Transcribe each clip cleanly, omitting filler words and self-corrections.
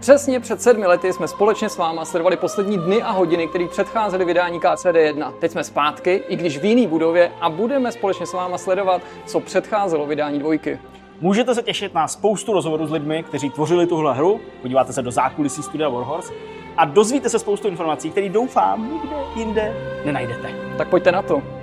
Přesně před 7 lety jsme společně s váma sledovali poslední dny a hodiny, které předcházely vydání KCD1. Teď jsme zpátky, i když v jiný budově, a budeme společně s váma sledovat, co předcházelo vydání 2. Můžete se těšit na spoustu rozhovorů s lidmi, kteří tvořili tuhle hru, podíváte se do zákulisí studia Warhorse a dozvíte se spoustu informací, které doufám nikde jinde nenajdete. Tak pojďte na to.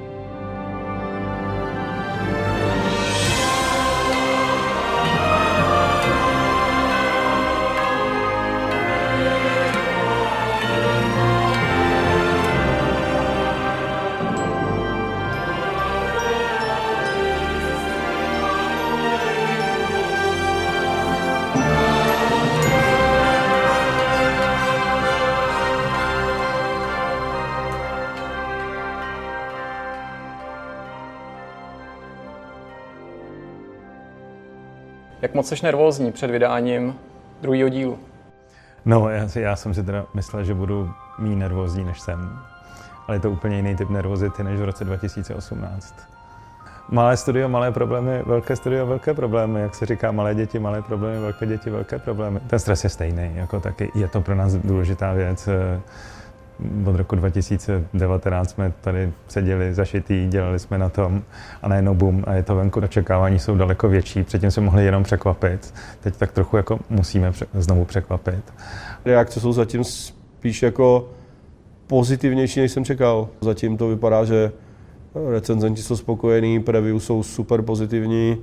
Jak moc jsi nervózní před vydáním 2. dílu? No, já jsem si teda myslel, že budu méně nervózní, než jsem. Ale je to úplně jiný typ nervozity, než v roce 2018. Malé studio, malé problémy, velké studio, velké problémy. Jak se říká, malé děti, malé problémy, velké děti, velké problémy. Ten stres je stejný, jako taky je to pro nás důležitá věc. Od roku 2019 jsme tady seděli zašitý, dělali jsme na tom a najednou bum a je to venku. Očekávání jsou daleko větší, předtím jsme mohli jenom překvapit. Teď tak trochu jako musíme znovu překvapit. Reakce jsou zatím spíš jako pozitivnější, než jsem čekal. Zatím to vypadá, že recenzenti jsou spokojení, preview jsou super pozitivní.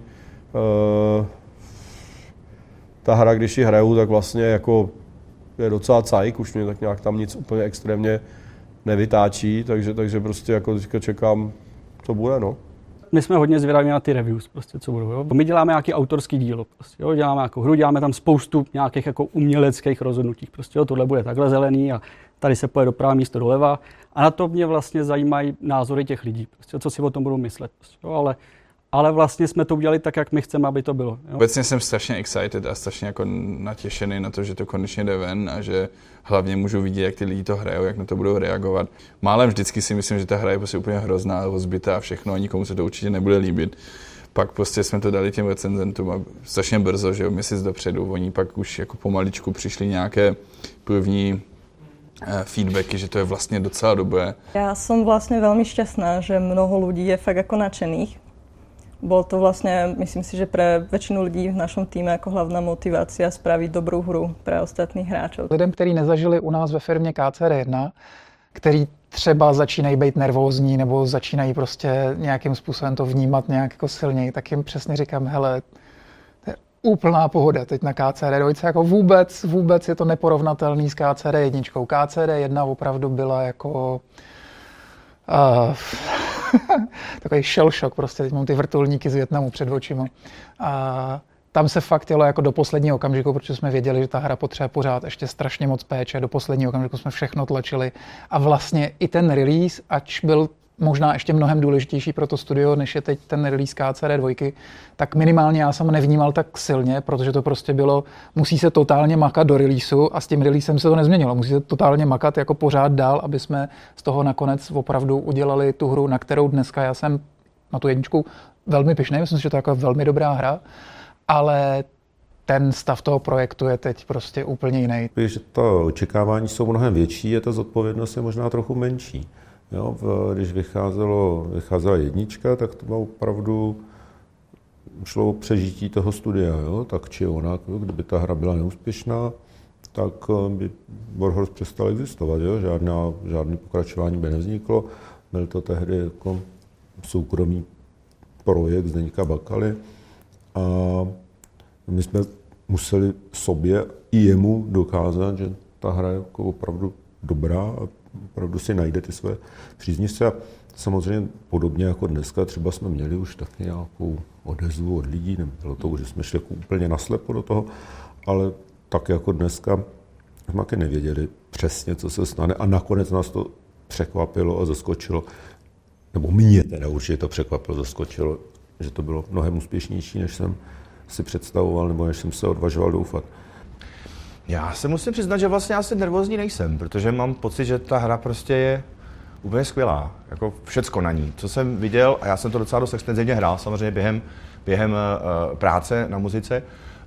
Ta hra, když ji hraju, tak vlastně jako je docela cajk, už mě tak nějak tam nic úplně extrémně nevytáčí, takže prostě jako teďka čekám, co bude, no. My jsme hodně zvědaví na ty reviews, prostě, co budou. Jo? My děláme nějaký autorský dílo, prostě, jo? Děláme jako hru, děláme tam spoustu nějakých jako uměleckých rozhodnutí. Prostě, jo? Tohle bude takhle zelený a tady se pojede doprava místo doleva. A na to mě vlastně zajímají názory těch lidí, prostě, co si o tom budou myslet. Prostě, jo? Ale vlastně jsme to udělali tak, jak my chceme, aby to bylo. Jo? Obecně jsem strašně excited a strašně jako natěšený na to, že to konečně jde ven a že hlavně můžu vidět, jak ty lidi to hrajou, jak na to budou reagovat. Málem vždycky si myslím, že ta hra je prostě úplně hrozná, rozbitá a všechno a nikomu se to určitě nebude líbit. Pak prostě jsme to dali těm recenzentům a strašně brzo, že jo, měsíc dopředu, oni pak už jako pomaličku přišli nějaké první feedbacky, že to je vlastně docela dobré. Ja som vlastne veľmi šťastná, že mnoho ľudí je fakt ako nadšených. Bolo to vlastne, myslím si, že pre väčšinu ľudí v našom týme ako hlavná motivácia spraviť dobrú hru pre ostatných hráčov. Lidem, kteří nezažili u nás ve firmě KCD1, který třeba začínají být nervózní nebo začínají prostě nějakým způsobem to vnímat nějak jako silněji, tak jim přesně říkám, hele, to je úplná pohoda teď na KCD2, jako vůbec je to neporovnatelný s KCD1. KCD1 opravdu byla jako takový shell shock, prostě teď mám ty vrtulníky z Vietnamu před očima. A tam se fakt jelo jako do posledního okamžiku, protože jsme věděli, že ta hra potřebuje pořád ještě strašně moc péče. Do posledního okamžiku jsme všechno tlačili. A vlastně i ten release, ač byl možná ještě mnohem důležitější pro to studio, než je teď ten release KCD2, tak minimálně já jsem nevnímal tak silně, protože to prostě bylo, musí se totálně makat do releaseu a s tím releasem se to nezměnilo. Musí se totálně makat jako pořád dál, aby jsme z toho nakonec opravdu udělali tu hru, na kterou dneska já jsem na tu 1 velmi pyšný. Myslím si, že to je jako velmi dobrá hra, ale ten stav toho projektu je teď prostě úplně jiný. Když to očekávání jsou mnohem větší, je ta zodpovědnost je možná trochu menší. Jo, když vycházela 1, tak to bylo opravdu šlo o přežití toho studia, jo, tak či onak. Kdyby ta hra byla neúspěšná, tak by Warhorse přestal existovat, jo, žádné pokračování by nevzniklo. Byl to tehdy jako soukromý projekt Zdeňka Bakaly a my jsme museli sobě i jemu dokázat, že ta hra je jako opravdu dobrá a opravdu si najde ty své příznivce a samozřejmě podobně jako dneska, třeba jsme měli už taky nějakou odezvu od lidí, nebylo to, že jsme šli jako úplně naslepo do toho, ale tak jako dneska jsme taky nevěděli přesně, co se stane a nakonec nás to překvapilo a zaskočilo, nebo mě teda určitě to překvapilo, zaskočilo, že to bylo mnohem úspěšnější, než jsem si představoval, nebo než jsem se odvažoval doufat. Já se musím přiznat, že vlastně asi nervózní nejsem, protože mám pocit, že ta hra prostě je úplně skvělá. Jako všecko na ní. Co jsem viděl, a já jsem to docela dost extenzivně hrál, samozřejmě během práce na muzice,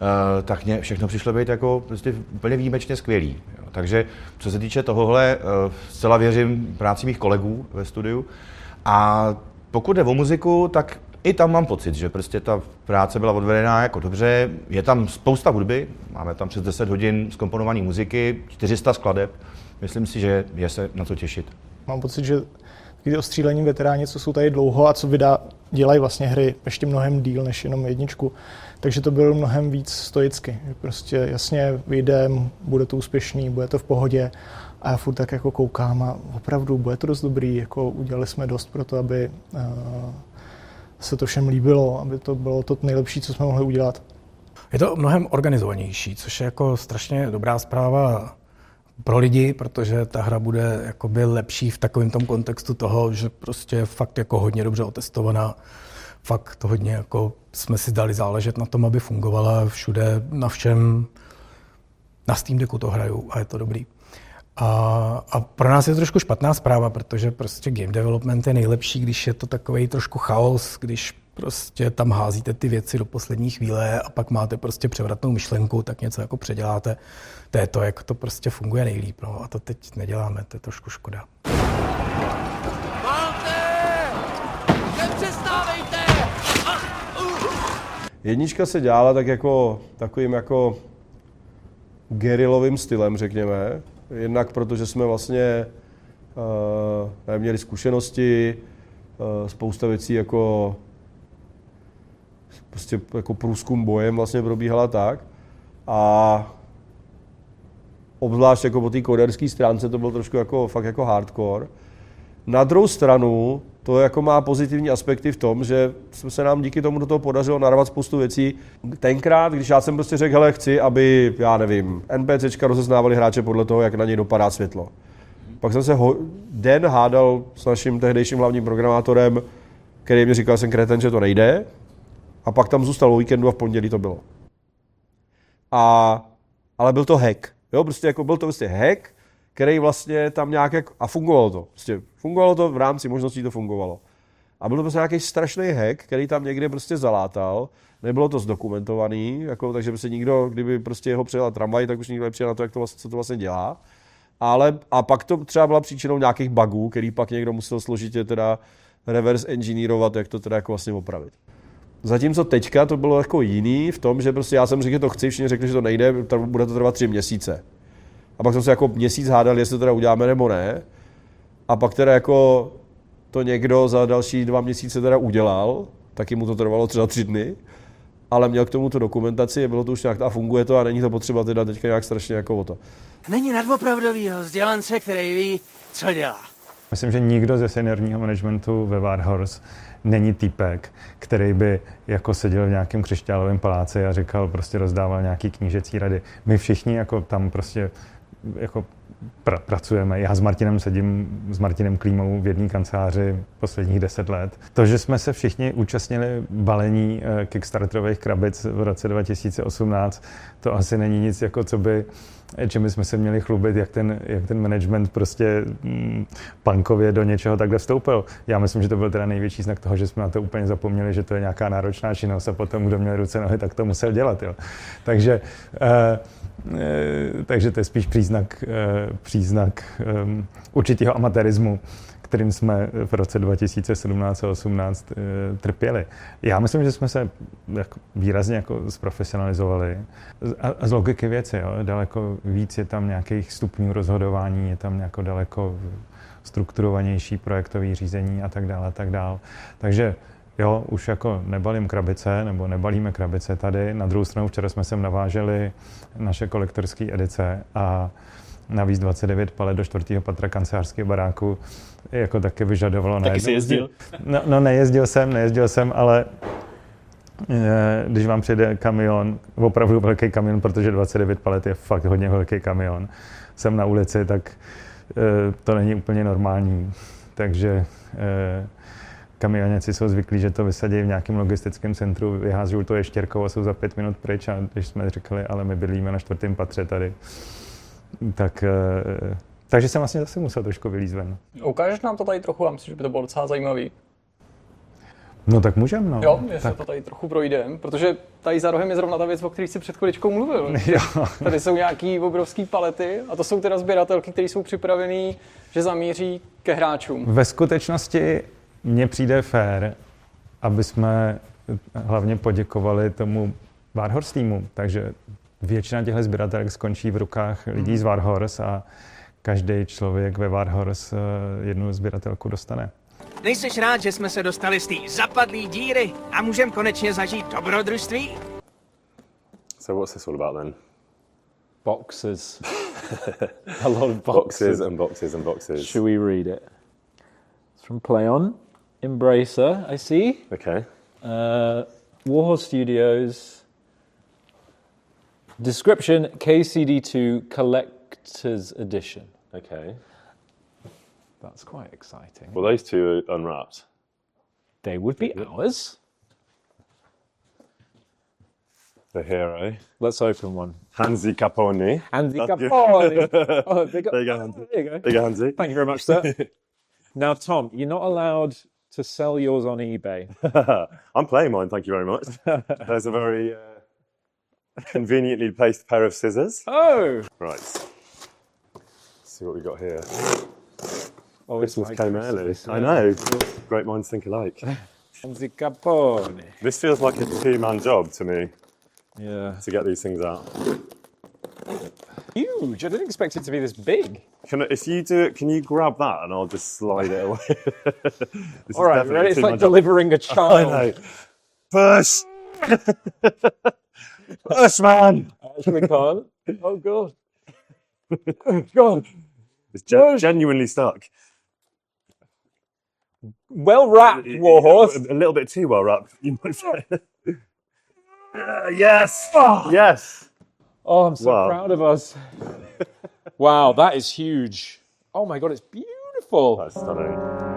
tak mě všechno přišlo být jako prostě úplně výjimečně skvělý. Jo. Takže co se týče tohohle, zcela věřím práci mých kolegů ve studiu. A pokud jde o muziku, tak i tam mám pocit, že prostě ta práce byla odvedená jako dobře. Je tam spousta hudby, máme tam přes 10 hodin zkomponované muziky, 400 skladeb. Myslím si, že je se na co těšit. Mám pocit, že ty ostřílení veteráni, co jsou tady dlouho a co dělají vlastně hry ještě mnohem díl než jenom jedničku, takže to bylo mnohem víc stoicky. Prostě jasně vyjdem, bude to úspěšný, bude to v pohodě a já furt tak jako koukám a opravdu bude to dost dobrý, jako udělali jsme dost pro to, aby se to všem líbilo, aby to bylo to nejlepší, co jsme mohli udělat. Je to mnohem organizovanější, což je jako strašně dobrá zpráva pro lidi, protože ta hra bude jakoby lepší v takovém tom kontextu toho, že prostě je fakt jako hodně dobře otestovaná. Fakt to hodně jako jsme si dali záležet na tom, aby fungovala všude, na všem. Na Steam Decku to hraju a je to dobrý. A pro nás je to trošku špatná zpráva, protože prostě game development je nejlepší, když je to takovej trošku chaos, když prostě tam házíte ty věci do poslední chvíle a pak máte prostě převratnou myšlenku, tak něco jako předěláte. To je to, jak to prostě funguje nejlíp. No. A to teď neděláme, to je trošku škoda. Jednička se dělala tak jako takovým jako gerilovým stylem, řekněme. Jednak protože jsme vlastně měli zkušenosti, spousta věcí jako prostě jako průzkum bojem vlastně probíhala tak. A obzvlášť jako po té koderské stránce to bylo trošku jako fakt jako hardcore. Na druhou stranu to jako má pozitivní aspekty v tom, že se nám díky tomu do toho podařilo narvat spoustu věcí. Tenkrát, když já jsem prostě řekl, hele, chci, aby, já nevím, NPCčka rozeznávali hráče podle toho, jak na něj dopadá světlo. Pak jsem se den hádal s naším tehdejším hlavním programátorem, který mi říkal, jsem kreten, že to nejde. A pak tam zůstal o víkendu a v pondělí to bylo. Ale byl to hack. Jo, prostě jako byl to prostě hack, který vlastně tam nějak a fungovalo to. Prostě fungovalo to v rámci možností, to fungovalo. A byl to prostě nějaký strašný hack, který tam někde prostě zalátal. Nebylo to zdokumentovaný, jako, takže prostě nikdo, kdyby prostě ho přijela tramvaj, tak už nikdo nepřijel na to, jak to vlastně, co to vlastně dělá. A pak to třeba byla příčinou nějakých bugů, který pak někdo musel složitě teda reverse engineerovat, jak to teda jako vlastně opravit. Zatímco teďka to bylo jako jiný v tom, že prostě já jsem řekl, že to chci, všichni řekli, že to nejde, bude to trvat 3 měsíce. A pak jsme se jako měsíc hádali, jestli to teda uděláme nebo ne. A pak teda jako to někdo za další 2 měsíce teda udělal, taky mu to trvalo třeba 3 dny, ale měl k tomu tu dokumentaci, bylo to už nějak a funguje to a není to potřeba teda teďka nějak strašně jako o to. Není nadvopravdovýho vzdělance, který ví, co dělá. Myslím, že nikdo ze seniorního managementu ve Warhorse není týpek, který by jako seděl v nějakém křišťálovém paláci a říkal, prostě rozdával nějaký knížecí rady. My všichni jako tam prostě jako pracujeme. Já s Martinem sedím, s Martinem Klímou v jedné kanceláři posledních 10 let. To, že jsme se všichni účastnili balení kickstarterových krabic v roce 2018, to asi není nic, jako co by, čím jsme se měli chlubit, jak ten management prostě punkově do něčeho takhle vstoupil. Já myslím, že to byl teda největší znak toho, že jsme na to úplně zapomněli, že to je nějaká náročná činnost a potom, kdo měl ruce, nohy, tak to musel dělat. Jo. Takže to je spíš příznak určitého amatérismu, kterým jsme v roce 2017 a 2018 trpěli. Já myslím, že jsme se výrazně jako zprofesionalizovali a z logiky věci. Jo. Daleko víc je tam nějakých stupňů rozhodování, je tam jako daleko strukturovanější projektové řízení a tak dále, a tak dále. Takže jo, už jako nebalím krabice, nebo nebalíme krabice tady. Na druhou stranu včera jsme sem naváželi naše kolektorské edice a navíc 29 palet do 4. patra kancelářského baráku jako taky vyžadovalo. Taky jsi jezdil? No nejezdil jsem, ale když vám přijde kamion, opravdu velký kamion, protože 29 palet je fakt hodně velký kamion, jsem na ulici, tak to není úplně normální. Takže kamioněci jsou zvyklí, že to vysadí v nějakém logistickém centru, vyházují to ještěrkou a jsou za 5 minut pryč. A když jsme říkali, ale my bydlíme na 4. patře tady, takže jsem vlastně zase musel trošku vylízt ven. Ukážeš nám to tady trochu, já myslím, že by to bylo docela zajímavý. No tak můžeme, no. Jo, jestli to tady trochu projdeme, protože tady za rohem je zrovna ta věc, o které jsi před chviličkou mluvil. Tady jsou nějaký obrovský palety a to jsou teda sběratelky, které jsou připravené, že zamíří ke hráčům. Ve skutečnosti mně přijde fér, aby jsme hlavně poděkovali tomu Warhorse týmu, takže většina těchto sběratelek skončí v rukách lidí z Warhorse a každý člověk ve Warhorse jednu sběratelku dostane. Nejseš rád, že jsme se dostali z té zapadlý díry a můžeme konečně zažít dobrodružství? So what's this all about then? Boxes. A lot of boxes. And boxes and boxes. Should we read it? It's from PlayOn. Embracer, I see. Okay. Warhorse Studios. Description, KCD2 Collector's Edition. Okay. That's quite exciting. Well, those two are unwrapped. They would be ours. The hero. Let's open one. Hansi Caponi. Hansi Caponi. Oh, there you go, Hansi. There you go. There you go, Hansi. Thank you very much, sir. Now, Tom, you're not allowed to sell yours on eBay. I'm playing mine, thank you very much. There's a very conveniently placed pair of scissors. Oh! Right. Let's see what we got here. Oh, Christmas like came Christmas, early. yeah. I know. Great minds think alike. Hansi Caponi. This feels like a two-man job to me. Yeah. To get these things out. Huge. I didn't expect it to be this big. If you do it, can you grab that and I'll just slide it away? All right, ready? It's like delivering a child. I know. Push! Push, man! Actually can't. Oh, God. God. It's genuinely stuck. Well wrapped, Warhorse. A little bit too well wrapped, you might say. Yes! Oh. Yes! Oh, I'm so proud of us. Wow, that is huge. Oh my God, it's beautiful. That's stunning.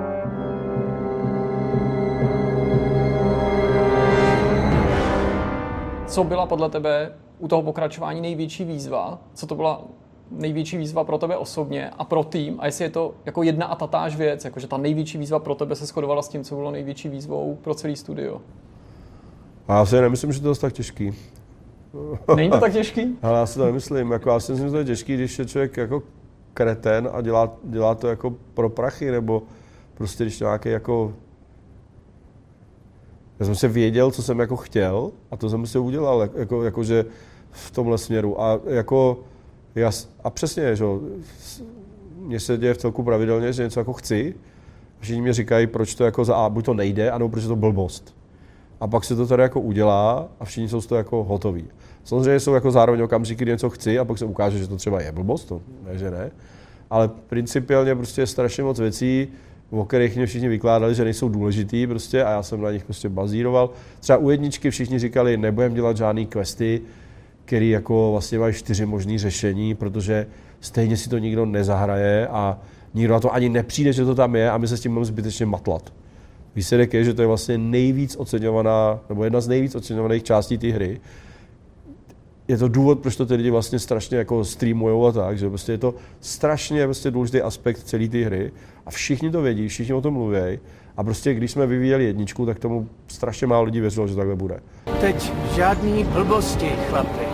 Co byla podle tebe u toho pokračování největší výzva? Co to byla největší výzva pro tebe osobně a pro tým? A jestli je to jako jedna a tatáž věc, jakože ta největší výzva pro tebe se shodovala s tím, co bylo největší výzvou pro celý studio? A já si nemyslím, že to je tak těžký. Není to tak těžký? Ale já si to nemyslím. Jako, já si myslím, že to je těžký, když je člověk jako kretén a dělá to jako pro prachy, nebo prostě když nějaký jako... Já jsem si věděl, co jsem jako chtěl a to jsem si udělal, jakože v tomhle směru. A jako... A přesně, že mně se děje v celku pravidelně, že něco jako chci. Všichni mi říkají, proč to jako za A, buď to nejde, anebo proč je to blbost. A pak se to tady jako udělá a všichni jsou z toho jako hotoví. Samozřejmě jsou jako zároveň okamžiky, kdy něco chci a pak se ukáže, že to třeba je blbost, to ne, že ne. Ale principiálně prostě je strašně moc věcí, o kterých mě všichni vykládali, že nejsou důležitý prostě a já jsem na nich prostě bazíroval. Třeba u jedničky všichni říkali, nebudem dělat žádný questy, který jako vlastně mají 4 možný řešení, protože stejně si to nikdo nezahraje a nikdo na to ani nepřijde, že to tam je a my se s tím budeme zbytečně matlat. Výsledek je, že to je vlastně nejvíc oceňovaná, nebo jedna z nejvíc oceňovaných částí té hry. Je to důvod, proč to ty lidi vlastně strašně jako streamujou a tak, že prostě je to strašně prostě důležitý aspekt celé té hry a všichni to vědí, všichni o tom mluví a prostě když jsme vyvíjeli jedničku, tak tomu strašně málo lidí věřilo, že takhle bude. Teď žádný blbosti, chlapi.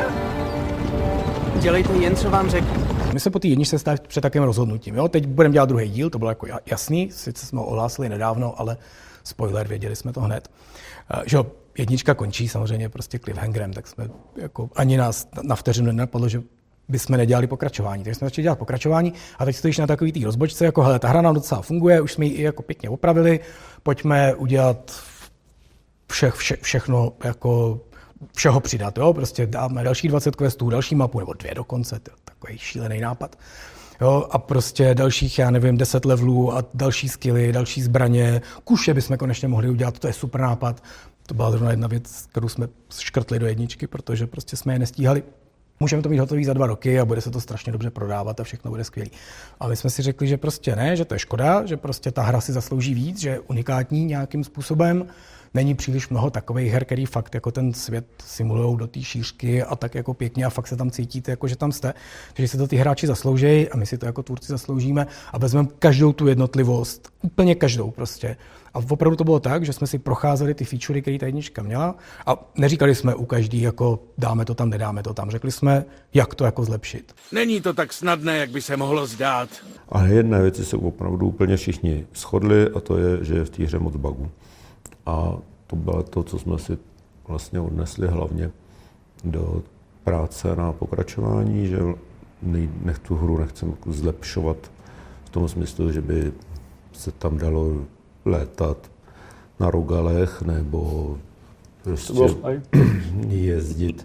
Dělejte jen, co vám řeknu. My se po té jedničce stali před takovým rozhodnutím. Jo? Teď budeme dělat druhý díl, to bylo jako jasný, sice jsme ho ohlásili nedávno, ale spoiler, věděli jsme to hned. Že jednička končí samozřejmě prostě cliffhangerem, tak jsme jako ani nás na vteřinu nenapadlo, že bychom nedělali pokračování. Takže jsme začali dělat pokračování a teď stojíš na takový té rozbočce, jako hele, ta hra nám docela funguje, už jsme ji i jako pěkně opravili, pojďme udělat všechno jako všeho přidat, jo? Prostě dáme další 20 questů, další mapu, nebo 2 dokonce, to je takový šílený nápad. Jo? A prostě dalších, 10 levelů a další skilly, další zbraně, kuše bychom konečně mohli udělat, to je super nápad. To byla zrovna jedna věc, kterou jsme škrtli do jedničky, protože prostě jsme je nestíhali. Můžeme to mít hotový za 2 roky a bude se to strašně dobře prodávat a všechno bude skvělý. A my jsme si řekli, že prostě ne, že to je škoda, že prostě ta hra si zaslouží víc, že je unikátní nějakým způsobem, není příliš mnoho takových her, který fakt jako ten svět simulujou do té šířky a tak jako pěkně a fakt se tam cítíte, jako že tam jste. Takže si to ty hráči zaslouží a my si to jako tvůrci zasloužíme a vezmeme každou tu jednotlivost, úplně každou prostě. A opravdu to bylo tak, že jsme si procházeli ty featurey, které ta jednička měla a neříkali jsme u každý, jako dáme to tam, nedáme to tam. Řekli jsme, jak to jako zlepšit. Není to tak snadné, jak by se mohlo zdát. Ale jedné věci se opravdu úplně všichni shodli a to je, že je v té hře moc bugů. A to bylo to, co jsme si vlastně odnesli hlavně do práce na pokračování, že tu hru nechceme zlepšovat v tom smyslu, že by se tam dalo létat na rogalech nebo prostě jezdit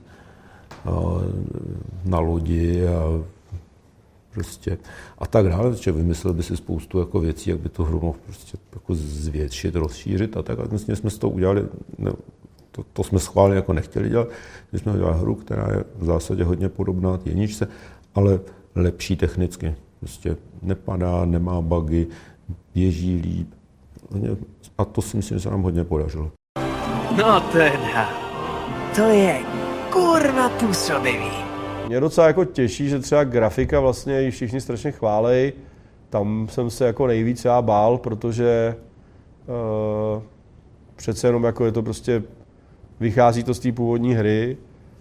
na lodi a prostě a tak dále, protože vymyslel by si spoustu jako věcí, jak by tu hru mohl prostě jako zvětšit, rozšířit a tak. A vlastně jsme z toho udělali, to jsme schválně jako nechtěli dělat, my jsme udělali hru, která je v zásadě hodně podobná té jedničce, ale lepší technicky. Prostě nepadá, nemá bugy, běží líp. A to si myslím, že se nám hodně podařilo. No teda, to je kurva působivý. Mě docela jako těší, že třeba grafika vlastně ji všichni strašně chválej. Tam jsem se jako nejvíc já bál, protože přece jenom jako je to prostě, vychází to z té původní hry.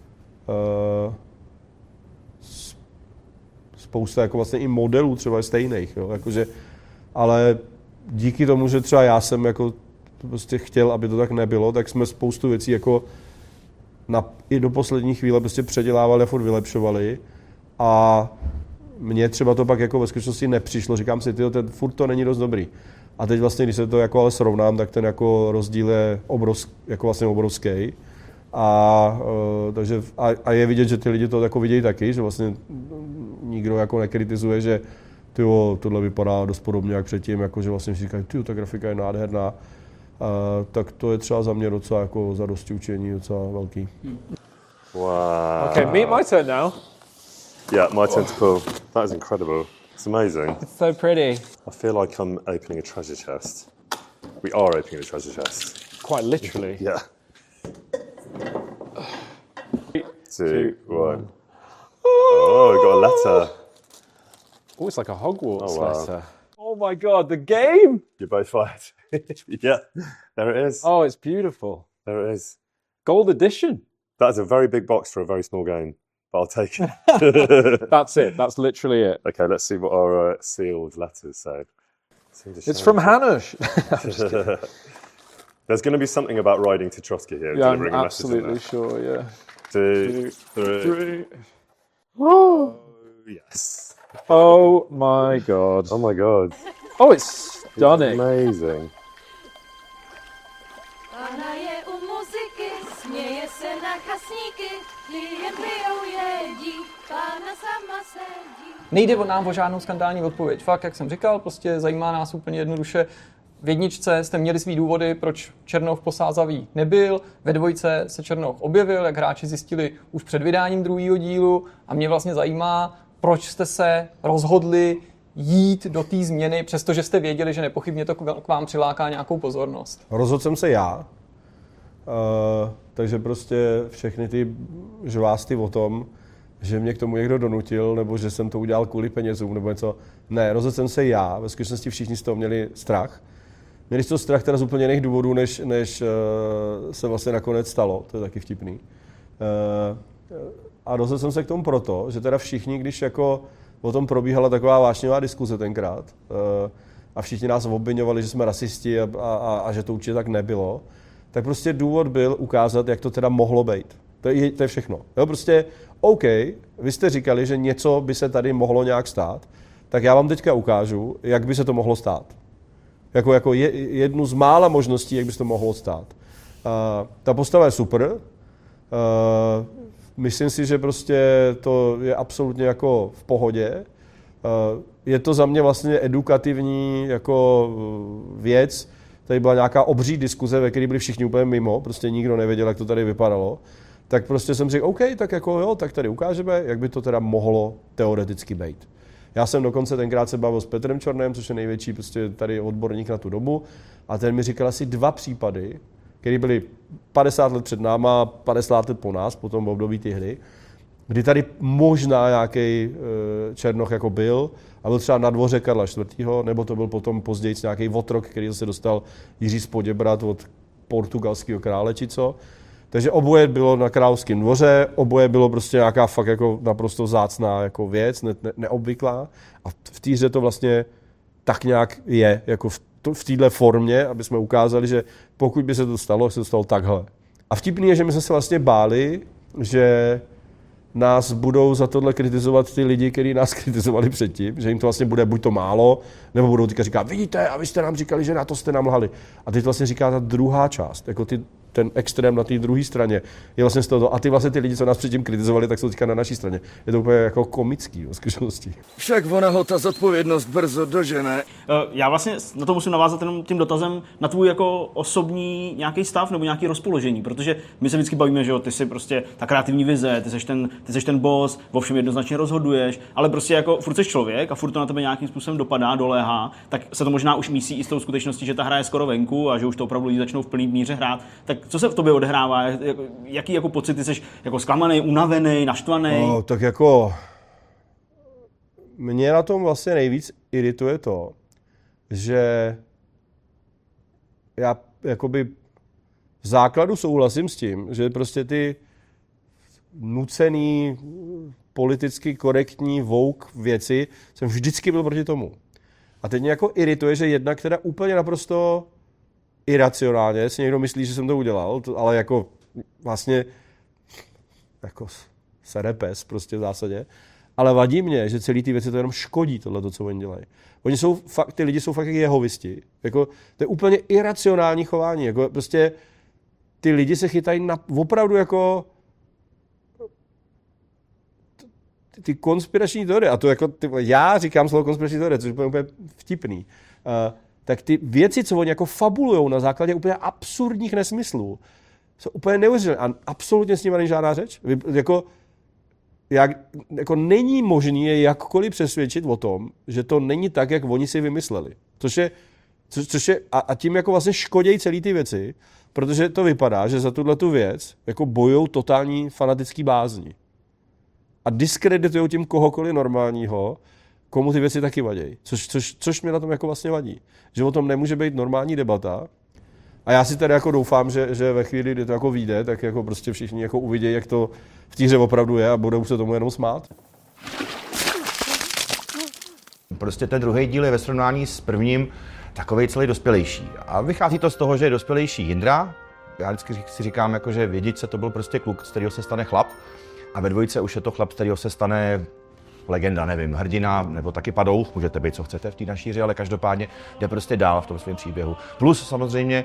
Spousta jako vlastně i modelů třeba stejných, jo, jakože, ale díky tomu, že třeba já jsem jako prostě chtěl, aby to tak nebylo, tak jsme spoustu věcí jako i do poslední chvíle prostě předělávali a furt vylepšovali a mně třeba to pak jako ve skutečnosti nepřišlo, říkám si, furt to není dost dobrý. A teď vlastně, když se to jako ale srovnám, tak ten jako rozdíl je jako vlastně obrovský. Takže je vidět, že ty lidi to jako vidějí taky, že vlastně nikdo jako nekritizuje, že tohle vypadá dost podobně jak předtím, jako že vlastně si říkají, ta grafika je nádherná. Tak to je třeba za mě docela jako zadosti učení, docela velký. Wow. Okay, my turn now. Yeah, my turn to pull. That is incredible. It's amazing. It's so pretty. I feel like I'm opening a treasure chest. We are opening a treasure chest. Quite literally. Yeah. 2, 1. Oh, we got a letter. Oh, it's like a Hogwarts wow. letter. Oh my god, the game! You're both fired. Yeah, there it is. Oh, it's beautiful. There it is. Gold edition. That's a very big box for a very small game, but I'll take it. That's it. That's literally it. Okay, let's see what our sealed letters say. It's from Hanush. There's going to be something about riding to Trotsky here. Yeah, I'm absolutely sure, yeah. 2, 3. Oh, yes. Oh my god. Oh my god. Oh, it's stunning. It's amazing. Pána je u muziky, směje se na chasníky, klient pijou jedí, pána sama sedí. Nejde nám o žádnou skandální odpověď. Fakt, jak jsem říkal, prostě zajímá nás úplně jednoduše. V jedničce jste měli svý důvody, proč Černoch posázavý nebyl. Ve dvojce se Černoch objevil, jak hráči zjistili už před vydáním druhého dílu. A mě vlastně zajímá, proč jste se rozhodli jít do té změny, přestože jste věděli, že nepochybně to k vám přiláká nějakou pozornost. Rozhodl jsem se já. Takže prostě všechny ty žvásty o tom, že mě k tomu někdo donutil, nebo že jsem to udělal kvůli penězům, nebo něco. Ne, rozhodl jsem se já. Ve skutečnosti všichni z toho měli strach. Měli z toho strach teda z úplně jiných důvodů, než se vlastně nakonec stalo. To je taky vtipný. A rozhodl jsem se k tomu proto, že teda všichni, když jako o tom probíhala taková vášnivá diskuze tenkrát a všichni nás obviňovali, že jsme rasisti a že to určitě tak nebylo, tak prostě důvod byl ukázat, jak to teda mohlo být. To je všechno. Jo, prostě OK, vy jste říkali, že něco by se tady mohlo nějak stát, tak já vám teďka ukážu, jak by se to mohlo stát. Jako jednu z mála možností, jak by se to mohlo stát. Ta postava je super. Myslím si, že prostě to je absolutně jako v pohodě. Je to za mě vlastně edukativní jako věc. Tady byla nějaká obří diskuze, ve které byli všichni úplně mimo, prostě nikdo nevěděl, jak to tady vypadalo. Tak prostě jsem řekl, OK, tak jako jo, tak tady ukážeme, jak by to teda mohlo teoreticky být. Já jsem dokonce tenkrát se bavil s Petrem Čornem, což je největší prostě tady odborník na tu dobu, a ten mi říkal asi 2 případy, který byli 50 let před náma, 50 let po nás, potom v období ty hry, kdy tady možná nějaký černoch jako byl a byl třeba na dvoře Karla IV., nebo to byl potom později nějaký otrok, který zase dostal Jiří z Poděbrad od portugalského krále či co. Takže oboje bylo na královském dvoře, oboje bylo prostě nějaká fakt jako naprosto vzácná jako věc, neobvyklá. A v té hře to vlastně tak nějak je, jako v této formě, aby jsme ukázali, že pokud by se to stalo takhle. A vtipný je, že my jsme se vlastně báli, že nás budou za tohle kritizovat ty lidi, kteří nás kritizovali předtím, že jim to vlastně bude buď to málo, nebo budou říkat, vidíte, a vy jste nám říkali, že na to jste nám lhali. A teď vlastně říká ta druhá část, jako ten extrém na té druhé straně je vlastně z toho. A ty lidi, co nás předtím kritizovali, tak jsou teďka na naší straně. Je to úplně jako komický v skutečnosti. Však ona ho ta zodpovědnost brzo dožene. Já vlastně na to musím navázat jenom tím dotazem na tvůj jako osobní nějaký stav nebo nějaký rozpoložení, protože my se vždycky bavíme, že jo, ty jsi prostě ta kreativní vize, ty seš ten boss, o všem jednoznačně rozhoduješ, ale prostě jako furt seš člověk a furt to na tebe nějakým způsobem dopadá, doléhá, tak se to možná už mísí i s tou skutečností, že ta hra je skoro venku a že už to opravdu lidi začnou v plný míře hrát. Tak co se v tobě odehrává? Jaký jako pocity jsi jako zklamaný, unavený, naštvaný? No, tak jako mě na tom vlastně nejvíc irituje to, že já jakoby v základu souhlasím s tím, že prostě ty nucený, politicky korektní woke věci jsem vždycky byl proti tomu. A teď mě jako irituje, že jedna, která úplně naprosto iracionálně si někdo myslí, že jsem to udělal, ale jako vlastně jako serepes prostě v zásadě. Ale vadí mě, že celý ty věci to jenom škodí, tohleto, co oni dělají. Oni jsou fakt, ty lidi jsou fakt jak jehovisti. Jako, to je úplně iracionální chování. Jako, prostě ty lidi se chytají na opravdu jako ty konspirační teorie. A to jako, já říkám slovo konspirační teorie, což je úplně vtipný. Tak ty věci, co oni jako fabulujou na základě úplně absurdních nesmyslů, jsou úplně neuvěřitelné a absolutně s nimi není žádná řeč. Jako není možné je jakkoliv přesvědčit o tom, že to není tak, jak oni si vymysleli. Což je a tím jako vlastně škodějí celý ty věci, protože to vypadá, že za tuhletu věc jako bojujou totální fanatický bázni. A diskreditují tím kohokoliv normálního, komu ty věci taky vadí. Což mě na tom jako vlastně vadí. Že o tom nemůže být normální debata. A já si tady jako doufám, že ve chvíli, kdy to jako vyjde, tak jako prostě všichni jako uvidí, jak to v té hře opravdu je a budou se tomu jenom smát. Prostě ten druhý díl je ve srovnání s prvním takovej celý dospělejší. A vychází to z toho, že je dospělejší Jindra. Já vždycky si říkám, jako, že v jedničce to byl prostě kluk, z kterého se stane chlap. A ve dvojce už je to chlap, z kterého se stane legenda, nevím, hrdina, nebo taky padouch, můžete být, co chcete v té naší hře, ale každopádně jde prostě dál v tom svém příběhu. Plus samozřejmě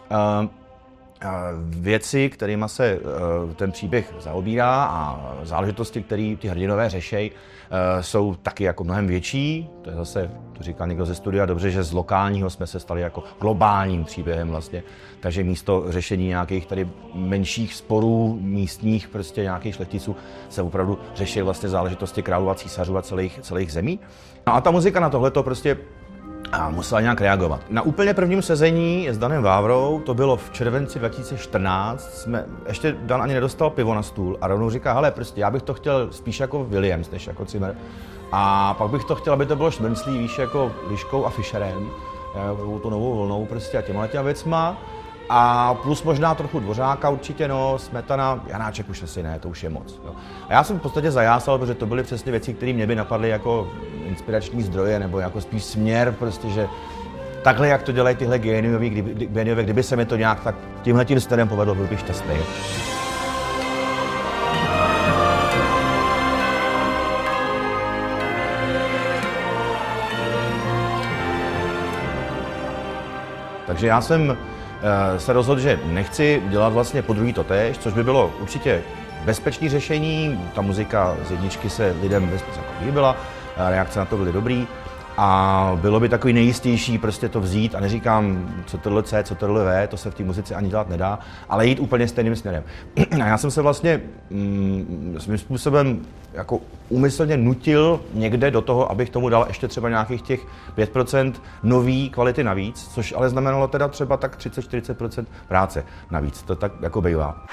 věci, kterými se ten příběh zaobírá a záležitosti, které ty hrdinové řešejí, jsou taky jako mnohem větší. To je zase, to říkal někdo ze studia, dobře, že z lokálního jsme se stali jako globálním příběhem vlastně. Takže místo řešení nějakých tady menších sporů, místních prostě nějakých šlechticů se opravdu řeší vlastně záležitosti králů a císařů a celých zemí. No a ta muzika na tohle to prostě musela nějak reagovat. Na úplně prvním sezení s Danem Vávrou, to bylo v červenci 2014, ještě Dan ani nedostal pivo na stůl a rovnou říká, hele, prostě já bych to chtěl spíš jako Williams, než jako Zimmer. A pak bych to chtěl, aby to bylo šmrnclý, víš, jako Liškou a Fischerem, tu novou vlnou prostě a těma věcma. A plus možná trochu Dvořáka určitě, no, Smetana, Janáček už asi ne, to už je moc. Jo. A já jsem v podstatě zajásal, protože to byly přesně věci, které mě by napadly jako inspirační zdroje, nebo jako spíš směr, prostě, že takhle, jak to dělají tyhle géniové, kdyby se mi to nějak tak tímhletím stylem povedlo, byl bych šťastný. Takže já jsem se rozhodl, že nechci dělat vlastně podruhý totéž, což by bylo určitě bezpečné řešení. Ta muzika z jedničky se lidem jako líbila, reakce na to byly dobrý. A bylo by takový nejistější prostě to vzít a neříkám, co tohle C, co tohle V, to se v té muzice ani dělat nedá, ale jít úplně stejným směrem. A já jsem se vlastně svým způsobem jako úmyslně nutil někde do toho, abych tomu dal ještě třeba nějakých těch 5% nový kvality navíc, což ale znamenalo teda třeba tak 30-40% práce navíc. To tak jako bývá.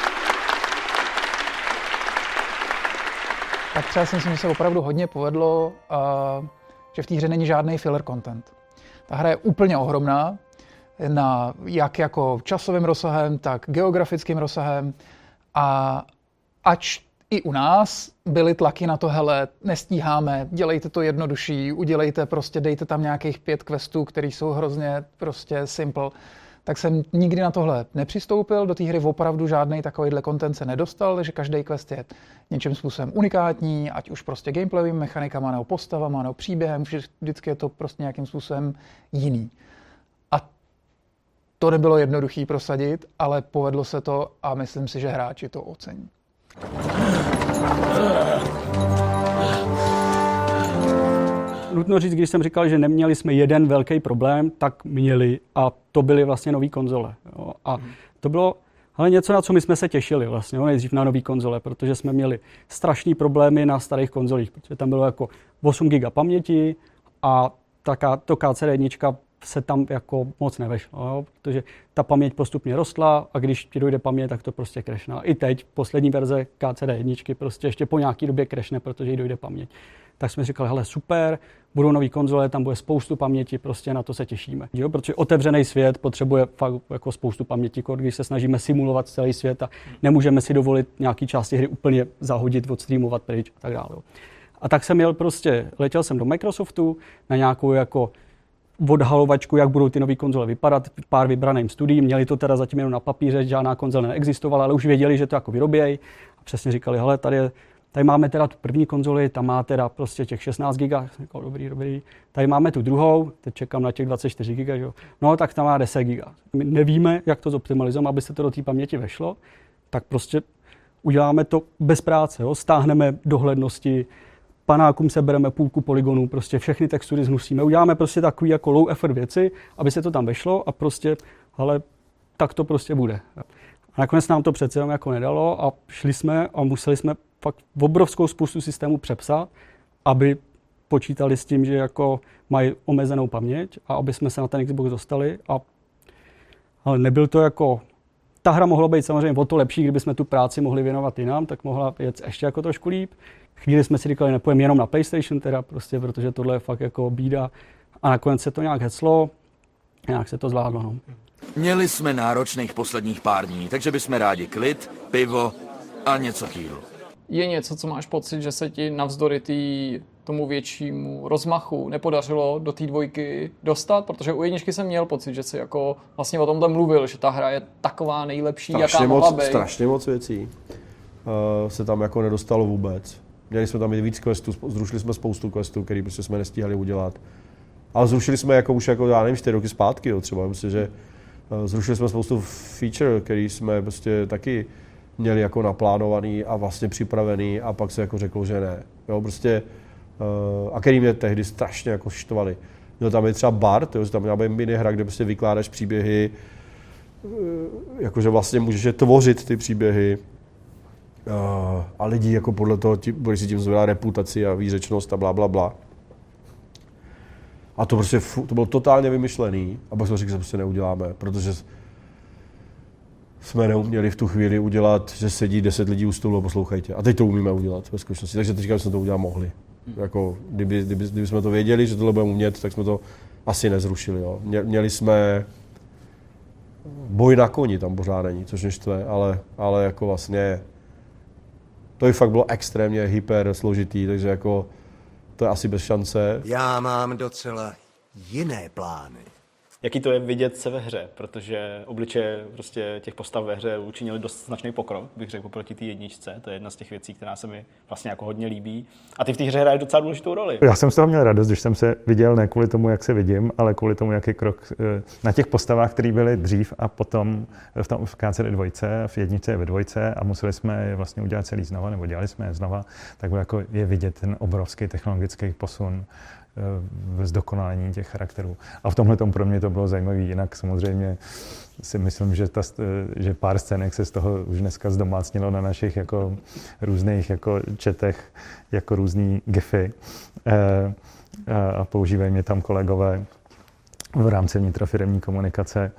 Tak třeba si myslím, že se opravdu hodně povedlo, že v té hře není žádný filler content. Ta hra je úplně ohromná, jak jako časovým rozsahem, tak geografickým rozsahem a ač i u nás byly tlaky na to, hele, nestíháme, dělejte to jednodušší, udělejte prostě, dejte tam nějakých 5 questů, které jsou hrozně prostě simple, tak jsem nikdy na tohle nepřistoupil, do té hry opravdu žádný takovýhle content se nedostal, takže každý quest je něčím způsobem unikátní, ať už prostě gameplayovým mechanikama, nebo postavama, nebo příběhem, vždycky je to prostě nějakým způsobem jiný. A to nebylo jednoduché prosadit, ale povedlo se to a myslím si, že hráči to ocení. Nutno říct, když jsem říkal, že neměli jsme jeden velký problém, tak měli a to byly vlastně nový konzole. Jo. A to bylo něco, na co my jsme se těšili vlastně, nejdřív na nový konzole, protože jsme měli strašný problémy na starých konzolích, protože tam bylo jako 8 GB paměti a to KCD1 se tam jako moc nevešlo, jo, protože ta paměť postupně rostla a když ti dojde paměť, tak to prostě crashne. I teď poslední verze KCD1 prostě ještě po nějaký době crashne, protože jí dojde paměť. Tak jsme říkali, hele super, budou nový konzole, tam bude spoustu paměti, prostě na to se těšíme. Jo, protože otevřený svět potřebuje fakt jako spoustu paměti, když se snažíme simulovat celý svět a nemůžeme si dovolit nějaký části hry úplně zahodit, odstreamovat pryč a tak dále. A tak jsem letěl jsem do Microsoftu na nějakou jako odhalovačku, jak budou ty nové konzole vypadat, pár vybraným studiím, měli to teda zatím jenom na papíře, žádná konzole neexistovala, ale už věděli, že to jako vyrobějí a přesně říkali, hele, tady máme teda tu první konzoli, tam má teda prostě těch 16 GB, jako dobrý. Tady máme tu druhou, teď čekám na těch 24 GB, jo. No tak tam má 10 GB. My nevíme, jak to zoptimalizujeme, aby se to do té paměti vešlo, tak prostě uděláme to bez práce, jo. Stáhneme dohlednosti, panákům sebereme půlku polygonů, prostě všechny textury zhnusíme, uděláme prostě takový jako low effort věci, aby se to tam vešlo a prostě, hele, tak to prostě bude. A nakonec nám to přece jenom jako nedalo a šli jsme a museli jsme fakt obrovskou spoustu systémů přepsat, aby počítali s tím, že jako mají omezenou paměť a aby jsme se na ten Xbox dostali. Ale nebyl to jako... Ta hra mohla být samozřejmě o to lepší, kdyby jsme tu práci mohli věnovat jinam, tak mohla jet ještě jako trošku líp. Chvíli jsme si říkali, nepojeme jenom na PlayStation teda prostě, protože tohle je fakt jako bída. A nakonec se to nějak heclo, nějak se to zvládlo. No. Měli jsme náročných posledních pár dní, takže bychom rádi klid, pivo a něco k jídlu. Je něco, co máš pocit, že se ti navzdory tomu většímu rozmachu nepodařilo do té dvojky dostat? Protože u jedničky jsem měl pocit, že jsi jako vlastně o tomhle mluvil, že ta hra je taková nejlepší, jaká mohla být. Strašně moc věcí se tam jako nedostalo vůbec. Měli jsme tam i víc questů, zrušili jsme spoustu questů, který prostě jsme nestíhali udělat. Ale zrušili jsme jako už jako, já nevím, 4 roky zpátky, jo, třeba. Myslím, že zrušili jsme spoustu feature, který jsme prostě taky měli jako naplánovaný a vlastně připravený a pak se jako řeklo, že ne. Jo, prostě, a který mě tehdy strašně jako štvali. Měl tam je třeba Bart, jo, že tam měla být minihra, kde prostě vykládáš příběhy, jakože vlastně můžeš je tvořit ty příběhy a lidi jako podle toho, když si tím zvedá reputaci a výřečnost a blablabla. A to prostě to bylo totálně vymyšlený a pak jsme řekli, že prostě neuděláme, protože jsme neuměli v tu chvíli udělat, že sedí 10 lidí u stolu a poslouchejte. A teď to umíme udělat ve skutečnosti, takže teď jsme to udělat mohli. Jako, kdyby jsme to věděli, že tohle budeme umět, tak jsme to asi nezrušili. Jo. Měli jsme boj na koni, tam pořád není, což neštve, ale jako vlastně to i fakt bylo extrémně hyper složitý, takže jako to je asi bez šance. Já mám docela jiné plány. Jaký to je vidět se ve hře, protože obličeje prostě těch postav ve hře učinili dost značný pokrok, bych řekl, proti té jedničce. To je jedna z těch věcí, která se mi vlastně jako hodně líbí. A ty v té hře hraješ docela důležitou roli. Já jsem z toho měl radost, když jsem se viděl ne kvůli tomu, jak se vidím, ale kvůli tomu, jaký krok na těch postavách, které byly dřív a potom v KCD2, v jedničce ve dvojce a museli jsme je vlastně udělat celý znova, nebo dělali jsme je znova, tak jako je vidět ten obrovský technologický posun. v zdokonalení těch charakterů. A v tomhle pro mě to bylo zajímavé. Jinak samozřejmě si myslím, že pár scének se z toho už dneska zdomácnilo na našich jako různých jako četech, jako různý gify. A používají mě tam kolegové v rámci vnitrofiremní komunikace.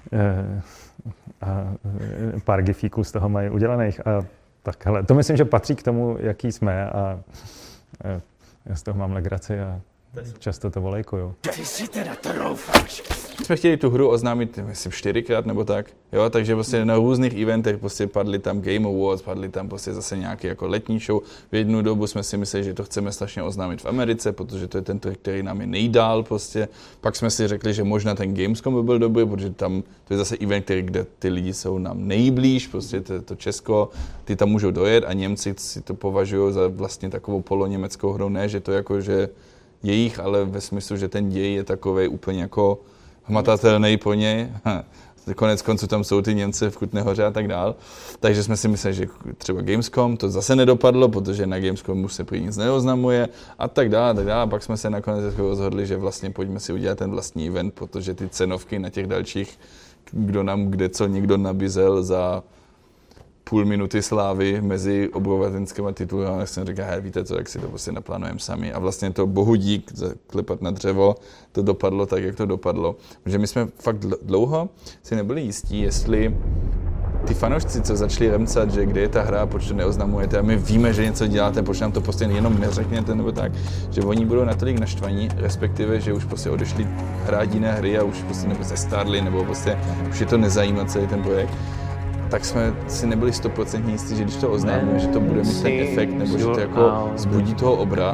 A pár gifíků z toho mají udělaných. A tak, hele, to myslím, že patří k tomu, jaký jsme. A já z toho mám legraci a často to volejkuju. Ty si teda troufáš. Jsme chtěli tu hru oznámit, myslím, 4krát nebo tak, jo, takže prostě na různých eventech prostě padly tam Game Awards, padly tam prostě zase nějaký jako letní show. V jednu dobu jsme si mysleli, že to chceme strašně oznámit v Americe, protože to je ten trh, který nám je nejdál prostě. Pak jsme si řekli, že možná ten Gamescom by byl dobrý, protože tam to je zase event, kde ty lidi jsou nám nejblíž, prostě to Česko, ty tam můžou dojet a Němci si to považují za vlastně takovou poloněmeckou hru, ne, že to jako, že jejich, ale ve smyslu, že ten děj je takovej úplně jako hmatatelný po něj. Konec konců tam jsou ty Němce v Kutné Hoře a tak dál. Takže jsme si mysleli, že třeba Gamescom to zase nedopadlo, protože na Gamescomu se prý nic neoznamuje a tak dále. A pak jsme se nakonec rozhodli, že vlastně pojďme si udělat ten vlastní event, protože ty cenovky na těch dalších, kdo nám kde co někdo nabízel za půl minuty slávy mezi obyvatelskými tituly, a jsem říkal, hej, víte co, jak si to prostě naplánujeme sami. A vlastně to bohu dík, klepat na dřevo, to dopadlo tak, jak to dopadlo. Protože my jsme fakt dlouho si nebyli jistí, jestli ty fanoušci, co začali remcat, že kde je ta hra, proč to neoznamujete a my víme, že něco děláte, proč nám to prostě jenom neřekněte nebo tak, že oni budou natolik naštvaní, respektive, že už prostě odešli hrát jiné hry a už prostě nebo se stárli, nebo prostě už je to nezajímá celý ten projekt. Tak jsme si nebyli 100% jistí, že když to oznámíme, že to bude mít ten efekt, nebo že to jako zbudí toho obra.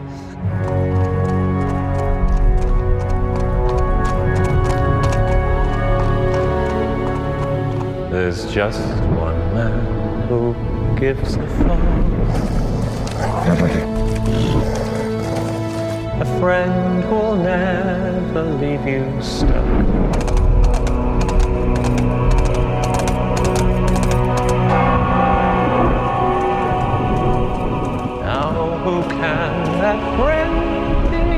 There's just one man who gives a fuck. A friend who'll never leave you stuck. Who can that friend be?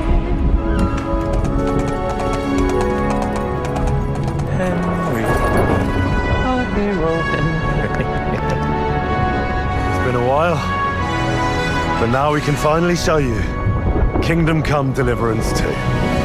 Henry, our hero Henry. It's been a while, but now we can finally show you Kingdom Come Deliverance 2.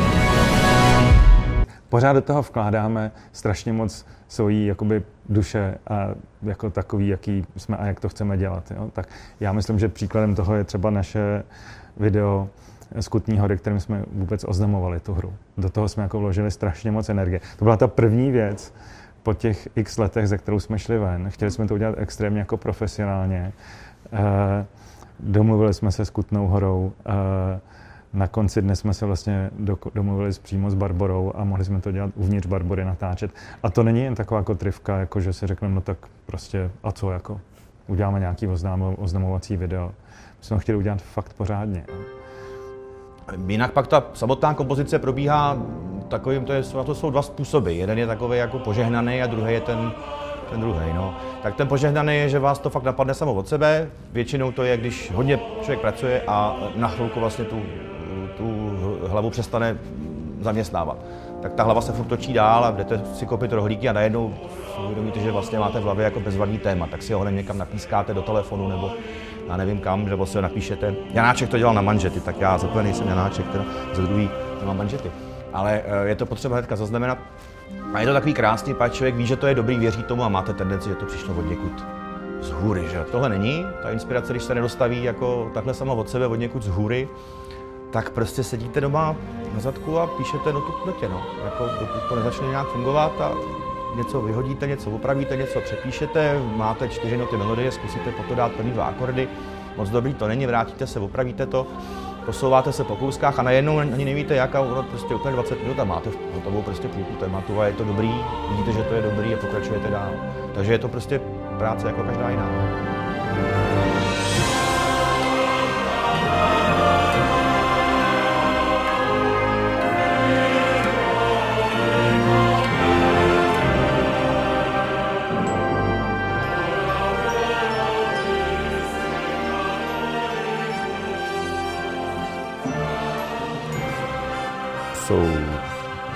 Pořád do toho vkládáme strašně moc svojí jakoby duše a jako takový, jaký jsme a jak to chceme dělat. Jo? Tak já myslím, že příkladem toho je třeba naše video z Kutní Hory, kterým jsme vůbec oznamovali tu hru. Do toho jsme jako vložili strašně moc energie. To byla ta první věc po těch x letech, ze kterou jsme šli ven. Chtěli jsme to udělat extrémně jako profesionálně. Domluvili jsme se s Kutnou Horou. Na konci dne jsme se vlastně domluvili přímo s Barborou a mohli jsme to dělat uvnitř Barbory natáčet. A to není jen taková kotrivka, jako že si řekneme, no tak prostě a co, jako uděláme nějaký oznamovací video. My jsme ho chtěli udělat fakt pořádně. Jinak pak ta samotná kompozice probíhá takovým, to jsou dva způsoby. Jeden je takový jako požehnaný a druhý je ten druhý. No. Tak ten požehnaný je, že vás to fakt napadne samo od sebe. Většinou to je, když hodně člověk pracuje a na chvilku vlastně tu hlavu přestane zaměstnávat. Tak ta hlava se furt točí dál a jdete si koupit rohlíky a najednou uvědomíte, že vlastně máte v hlavě jako bezvadný téma, tak si ho někam napískáte do telefonu nebo já nevím kam, nebo si ho napíšete. Janáček to dělal na manžety, tak já za prvé nejsem Janáček, teda za druhý nemám manžety. Ale je to potřeba hnedka zaznamenat. A je to takový krásný, pak člověk ví, že to je dobrý, věří tomu a máte tendenci, že to přišlo od někud z hůry, že tohle není. Ta inspirace, když se nedostaví jako takhle sama od sebe, od někud z hůry, tak prostě sedíte doma na zadku a píšete notu k notě, no. Jako dokud to nezačne nějak fungovat a něco vyhodíte, něco opravíte, něco přepíšete, máte 4 noty melodie, zkusíte potom dát první 2 akordy, moc dobrý to není, vrátíte se, opravíte to, posouváte se po kouskách a najednou ani nevíte jak a ono prostě úplně 20 minut a máte hotovou prostě půlku tématu a je to dobrý, vidíte, že to je dobrý a pokračujete dál. Takže je to prostě práce jako každá jiná.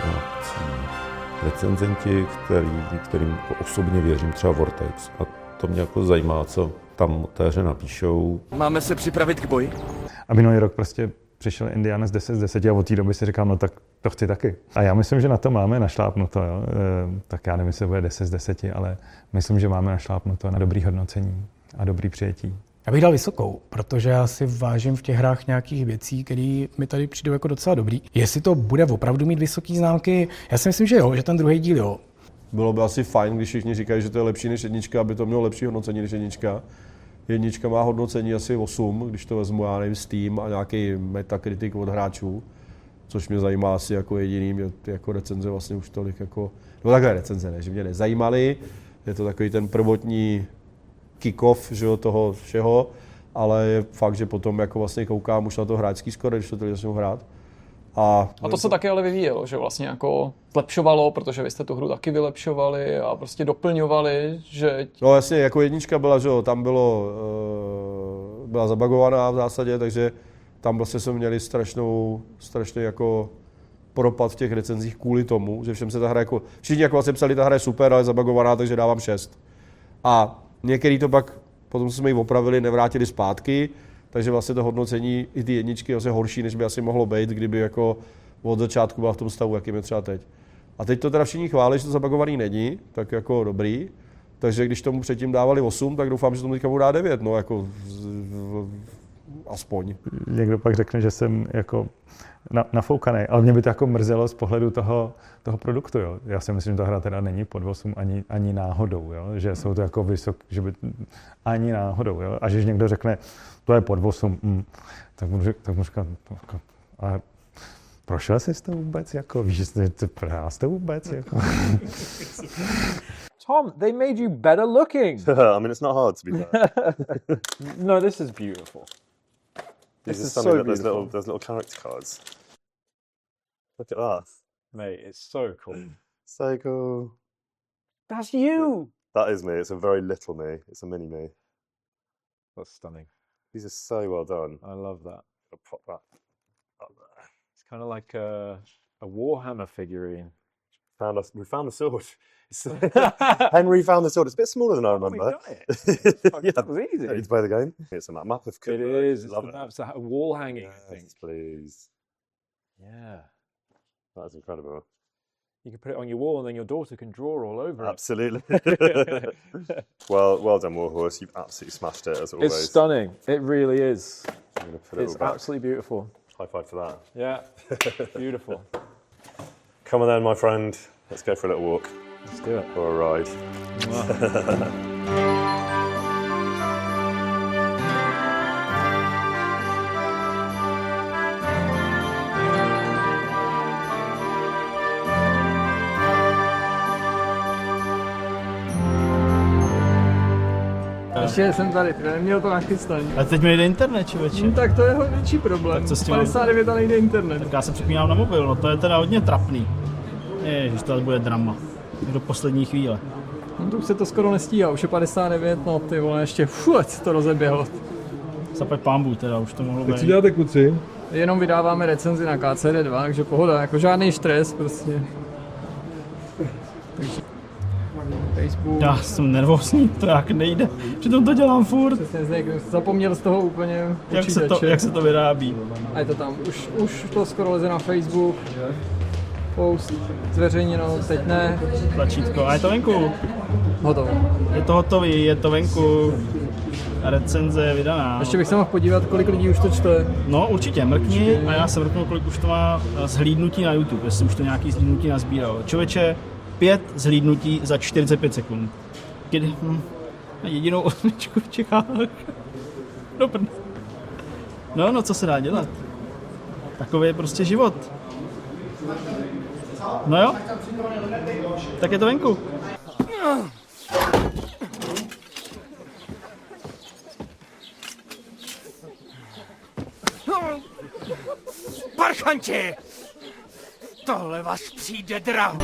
akcí. Recenzenti, kterým osobně věřím, třeba Vortex. A to mě jako zajímá, co tam té hře napíšou. Máme se připravit k boji? A minulý rok prostě přišel Indiana z 10 z 10 a od té doby si říkám, no tak to chci taky. A já myslím, že na to máme našlápnuto, jo. Tak já nevím, jestli bude 10 z 10, ale myslím, že máme našlápnuto na dobrý hodnocení a dobrý přijetí. Já bych dal vysokou, protože já si vážím v těch hrách nějakých věcí, které mi tady přijdou jako docela dobrý. Jestli to bude opravdu mít vysoký známky, já si myslím, že jo, že ten druhý díl jo. Bylo by asi fajn, když všichni říkají, že to je lepší než jednička, aby to mělo lepší hodnocení než jednička. Jednička má hodnocení asi 8, když to vezmu, já nevím, Steam a nějaký Metacritic od hráčů, což mě zajímá asi jako jediný, mě jako recenze vlastně už tolik jako, no takové recenze ne, že mě nezajímaly, je to takový ten prvotní kick-off, že jo, toho všeho, ale je fakt, že potom jako vlastně koukám už na to hráčský skoro, když to tady začnu hrát. A to se taky ale vyvíjelo, že vlastně jako zlepšovalo, protože vy jste tu hru taky vylepšovali a prostě doplňovali, že... No jasně, jako jednička byla, že jo, tam byla zabagovaná v zásadě, takže tam vlastně jsme měli strašný jako propad v těch recenzích kvůli tomu, že všem se ta hra jako... Všichni jako vlastně psali, ta hra je super, ale zabagovaná, takže dávám 6. A některý to pak, potom jsme ji opravili, nevrátili zpátky, takže vlastně to hodnocení i ty jedničky je vlastně horší, než by asi mohlo být, kdyby jako od začátku byla v tom stavu, jakým je třeba teď. A teď to teda všichni chválí, že to zabagovaný není, tak jako dobrý. Takže když tomu předtím dávali 8, tak doufám, že tomu teďka budou dát 9, no jako aspoň. Někdo pak řekne, že jsem jako nafoukaný, ale mě by to jako mrzelo z pohledu toho produktu, jo. Já si myslím, že ta hra teda není pod 8 ani náhodou, jo. Že jsou to jako že by ani náhodou, jo. A že někdo řekne, to je pod 8, tak mu říkám, ale prošel jsi to vůbec, jako, víš, že ty prohrál jsi to vůbec, jako. Tom, they made you better looking. I mean, it's not hard to be fair. No, this is beautiful. This is so beautiful. Those little character cards. Look at that. Mate, it's so cool. So cool. That's you! That is me. It's a very little me. It's a mini me. That's stunning. These are so well done. I love that. I'll pop that up there. It's kind of like a Warhammer figurine. We found the sword. Henry found the sword. It's a bit smaller than I remember. We got it. Yeah, that was easy. Ready to play the game? It's a map of It is. It's a wall hanging, yes, I think. Please. Yeah. That is incredible. You can put it on your wall and then your daughter can draw all over Absolutely. it. Well done, Warhorse. You've absolutely smashed it, as always. It's stunning. It really is. I'm going to put it It's all back. absolutely beautiful. High five for that. Yeah. Beautiful. Come on then, my friend. Let's go for a little walk. Let's do it. Or a ride. Ještě jsem tady, neměl to nachystaný. A teď mi nejde internet, člověče. Tak to je větší problém. Tak co s tím 59 a nejde internet. Tak já se připínám na mobil, no to je teda hodně trapný. Ježiš, to bude drama. Do poslední chvíle. No to už se to skoro nestíhá, už je 59, no ty vole, ještě to rozeběhlo. Zaplať pánbůh teda, už to mohlo být. Tak co děláte, kluci? Jenom vydáváme recenzi na KCD2, takže pohoda, jako žádný stres prostě. Takže Facebook. Já jsem nervózní, to jak nejde, přitom to dělám furt. Přesně, zapomněl z toho úplně počítače. Jak se to vyrábí. A je to tam, už to skoro leze na Facebook. Post, zveřejněno, teď ne. Tlačítko, a je to venku. Hotovo. Je to hotový, je to venku. A recenze je vydaná. Ještě bych se mohl podívat, kolik lidí už to čte. No určitě, mrkni a já se mrknu, kolik už to má zhlídnutí na YouTube, jestli už to nějaký zhlídnutí nazbíral. Člověče, 5 zhlídnutí za 45 sekund. Jedinou osmičku v Čechách. No, co se dá dělat? Takový je prostě život. No jo, tak je to venku. Parchanti! Tohle vás přijde draho.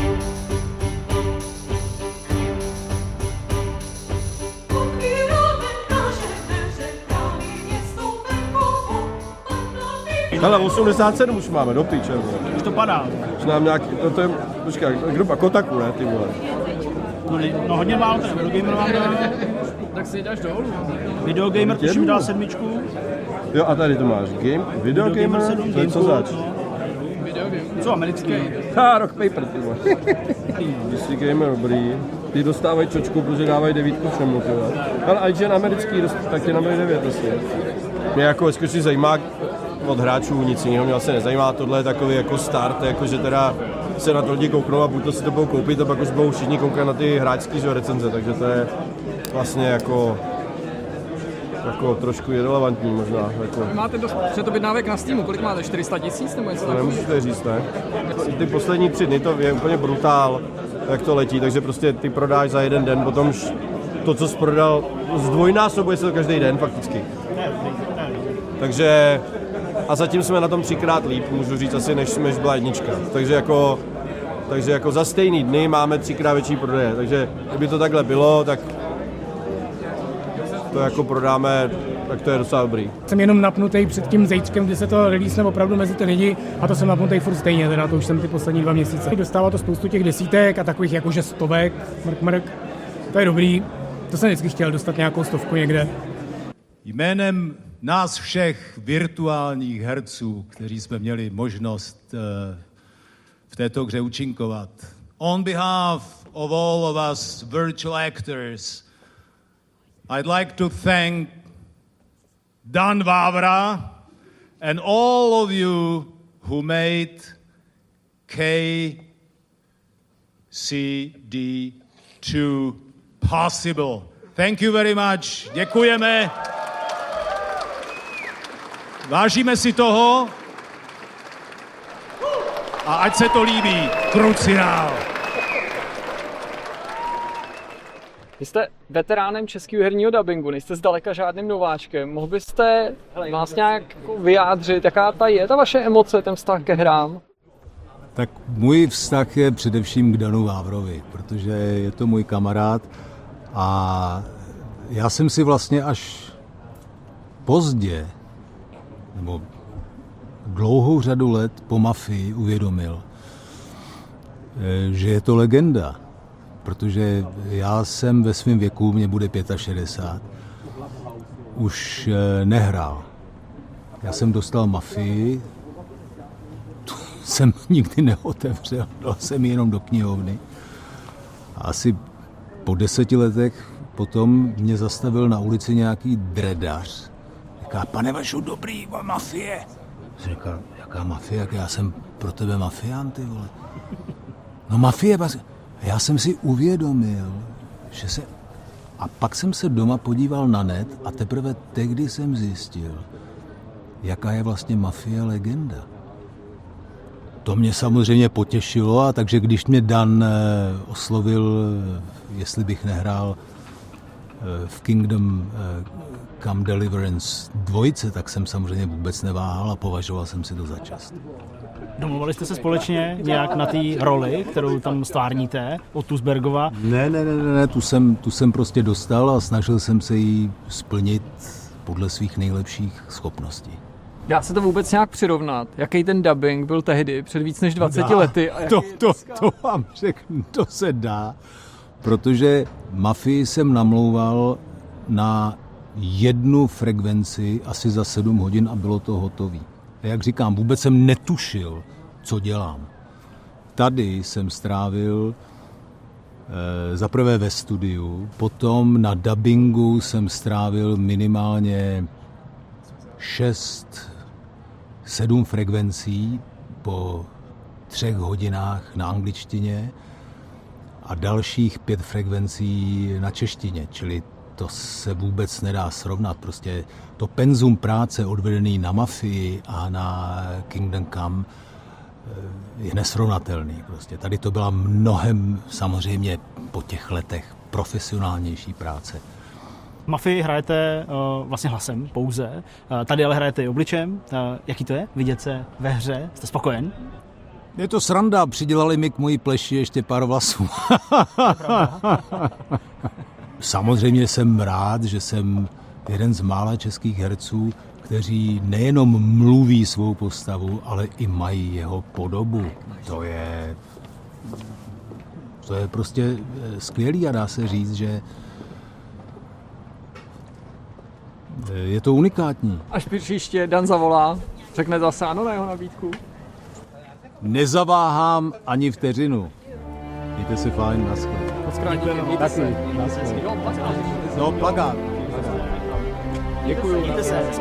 Hele, 87 už máme, do piče. Už to padá. nám nějaký, to je, počkej, grupa Kotaku, ne, ty vole. No hodně málo, ten Videogamer vám dá. Tak si jdeš dolů. Videogamer tuším dá 7. Jo, a tady to máš. Videogamer, to je co zač? Co americký? Rock Paper, ty vole. DC Gamer, dobrý. Ty dostávají čočku, protože dávají 9 všemu, ty vole. Ale IGN americký, tak tě nabili 9 asi. Mě jako skutečně zajímá od hráčů nic jiného, mě vlastně nezajímá, tohle je takový jako start, jako že teda se na to lidi kouknou a buď to si to budou koupit, a pak už budou všichni koukat na ty hráčský recenze, takže to je vlastně jako trošku irelevantní možná. Jako. Máte dost předobjednávek na Steamu, kolik máte? 400 000 nebo něco takového? Nemůžete říct, ne? Ty poslední 3 dny to je úplně brutál, jak to letí, takže prostě ty prodáš za jeden den, potom to, co jsi prodal, zdvojnásobuje se to každý den fakticky. Takže a zatím jsme na tom 3krát líp, můžu říct asi, než byla 1. Takže jako za stejný dny máme 3krát větší prodeje, takže kdyby to takhle bylo, tak to jako prodáme, tak to je docela dobrý. Jsem jenom napnutý před tím zítřkem, kdy se to release opravdu mezi ty lidi, a to jsem napnutý furt stejně, teda to už jsem ty poslední 2 měsíce. Dostává to spoustu těch desítek a takových jakože stovek, mrk. To je dobrý, to jsem vždycky chtěl dostat nějakou 100 někde. Jménem nás všech virtuálních herců, kteří jsme měli možnost v této hře účinkovat. On behalf of all of us virtual actors, I'd like to thank Dan Vávra and all of you who made KCD2 possible. Thank you very much. Děkujeme. Vážíme si toho a ať se to líbí. Krucinál. Vy jste veteránem českého herního dabingu, nejste zdaleka žádným nováčkem. Mohl byste vás nějak vyjádřit, jaká je ta vaše emoce, ten vztah ke hrám? Tak můj vztah je především k Danu Vávrovi, protože je to můj kamarád a já jsem si vlastně až pozdě, nebo dlouhou řadu let po Mafii uvědomil, že je to legenda. Protože já jsem ve svém věku, mě bude 65, už nehrál. Já jsem dostal Mafii, tu jsem nikdy neotevřel, dal jsem ji jenom do knihovny. A asi po 10 letech potom mě zastavil na ulici nějaký dredař. Říká, pane Vašu, dobrý, Mafie. Jsem říkal, jaká Mafie, jak já jsem pro tebe mafián, ty vole. No Mafie, já jsem si uvědomil, že se... A pak jsem se doma podíval na net a teprve tehdy jsem zjistil, jaká je vlastně Mafie legenda. To mě samozřejmě potěšilo, a takže když mě Dan oslovil, jestli bych nehrál v Kingdom Come Deliverance 2, tak jsem samozřejmě vůbec neváhal a považoval jsem si to za čest. Domluvali jste se společně nějak na té roli, kterou tam stvárníte od Tusbergova? Ne, tu jsem prostě dostal a snažil jsem se ji splnit podle svých nejlepších schopností. Dá se to vůbec nějak přirovnat? Jaký ten dubbing byl tehdy, před víc než 20 lety? A to vám řeknu, to se dá, protože Mafii jsem namlouval na 1 frekvenci asi za 7 hodin a bylo to hotový. A jak říkám, vůbec jsem netušil, co dělám. Tady jsem strávil zaprvé ve studiu, potom na dabingu jsem strávil minimálně 6-7 frekvencí po 3 hodinách na angličtině a dalších 5 frekvencí na češtině, čili to se vůbec nedá srovnat. Prostě to penzum práce odvedený na Mafii a na Kingdom Come je nesrovnatelný. Prostě tady to byla mnohem samozřejmě po těch letech profesionálnější práce. Mafii hrajete vlastně hlasem pouze, tady ale hrajete i obličem. Jaký to je vidět se ve hře? Jste spokojen? Je to sranda, přidělali mi k mojí pleši ještě pár vlasů. Samozřejmě jsem rád, že jsem jeden z mála českých herců, kteří nejenom mluví svou postavu, ale i mají jeho podobu. To je prostě skvělý a dá se říct, že je to unikátní. Až příště Dan zavolá, řekne zase ano na jeho nabídku. Nezaváhám ani vteřinu. Mějte se fajn, naschle. Mějte se. No, plakát. Děkuju. Mějte se.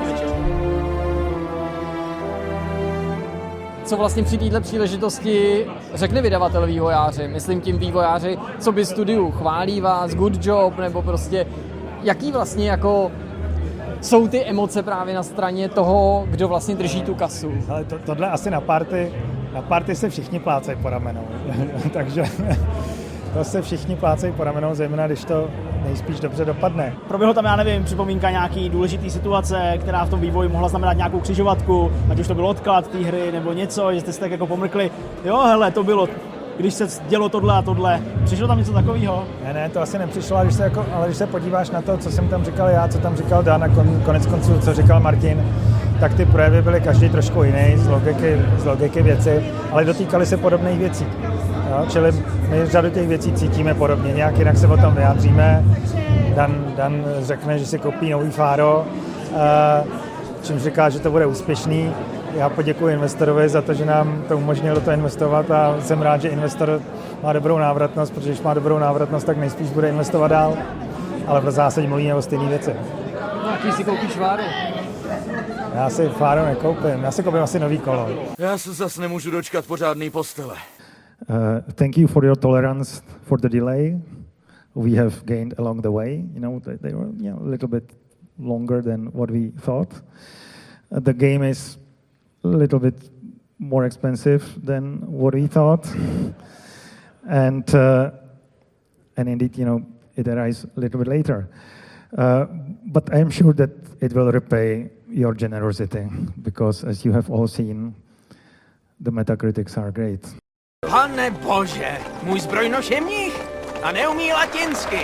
Co vlastně při této příležitosti řekne vydavatel vývojáři? Myslím tím vývojáři, co by studiu chválí vás, good job, nebo prostě jaký vlastně jako jsou ty emoce právě na straně toho, kdo vlastně drží tu kasu? Ale tohle asi na party se všichni plácají po ramenou. Takže to se všichni plácají po ramenou, zejména když to nejspíš dobře dopadne. Proběhlo tam, já nevím, připomínka nějaký důležitý situace, která v tom vývoji mohla znamenat nějakou křižovatku, ať už to byl odklad té hry nebo něco, že jste se tak jako pomrkli. Jo, hele, to bylo, když se dělo tohle a tohle. Přišlo tam něco takového? Ne, to asi nepřišlo, ale když se podíváš na to, co jsem tam říkal já, co tam říkal Dan a konec konců, co říkal Martin, tak ty projevy byly každý trošku jiný, z logiky věci, ale dotýkaly se podobných věcí. Jo? Čili my řadu těch věcí cítíme podobně, nějak jinak se o tom vyjádříme. Dan řekne, že si koupí nový fáro, čímž říká, že to bude úspěšný. Já poděkuji investorovi za to, že nám to umožnilo to investovat a jsem rád, že investor má dobrou návratnost, protože když má dobrou návratnost, tak nejspíš bude investovat dál. Ale v zásadě mluvíme o stejné věci. No, jaký si koupíš fáro? Já si fáro nekoupím, já si koupím asi nový kolo. Já se zase nemůžu dočkat pořádný postele. Thank you for your tolerance for the delay we have gained along the way. You know, they were a little bit longer than what we thought. The game is a little bit more expensive than what we thought. And indeed, you know, it arrives a little bit later. But I am sure that it will repay your generosity, because as you have all seen, the Metacritics are great. Pane bože, můj zbrojnoš je mních a neumí latinsky.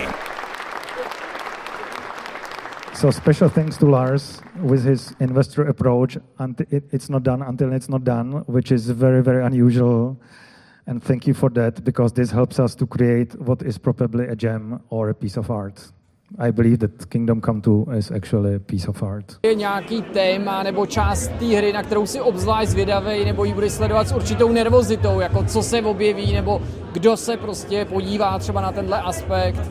So special thanks to Lars with his investor approach. It's not done until it's not done, which is very, very unusual. And thank you for that, because this helps us to create what is probably a gem or a piece of art. I believe that Kingdom Come 2 is actually a piece of art. Je nějaký téma nebo část té hry, na kterou si obzvlášť zvědavej, nebo ji budeš sledovat s určitou nervozitou, jako co se objeví, nebo kdo se prostě podívá třeba na tenhle aspekt?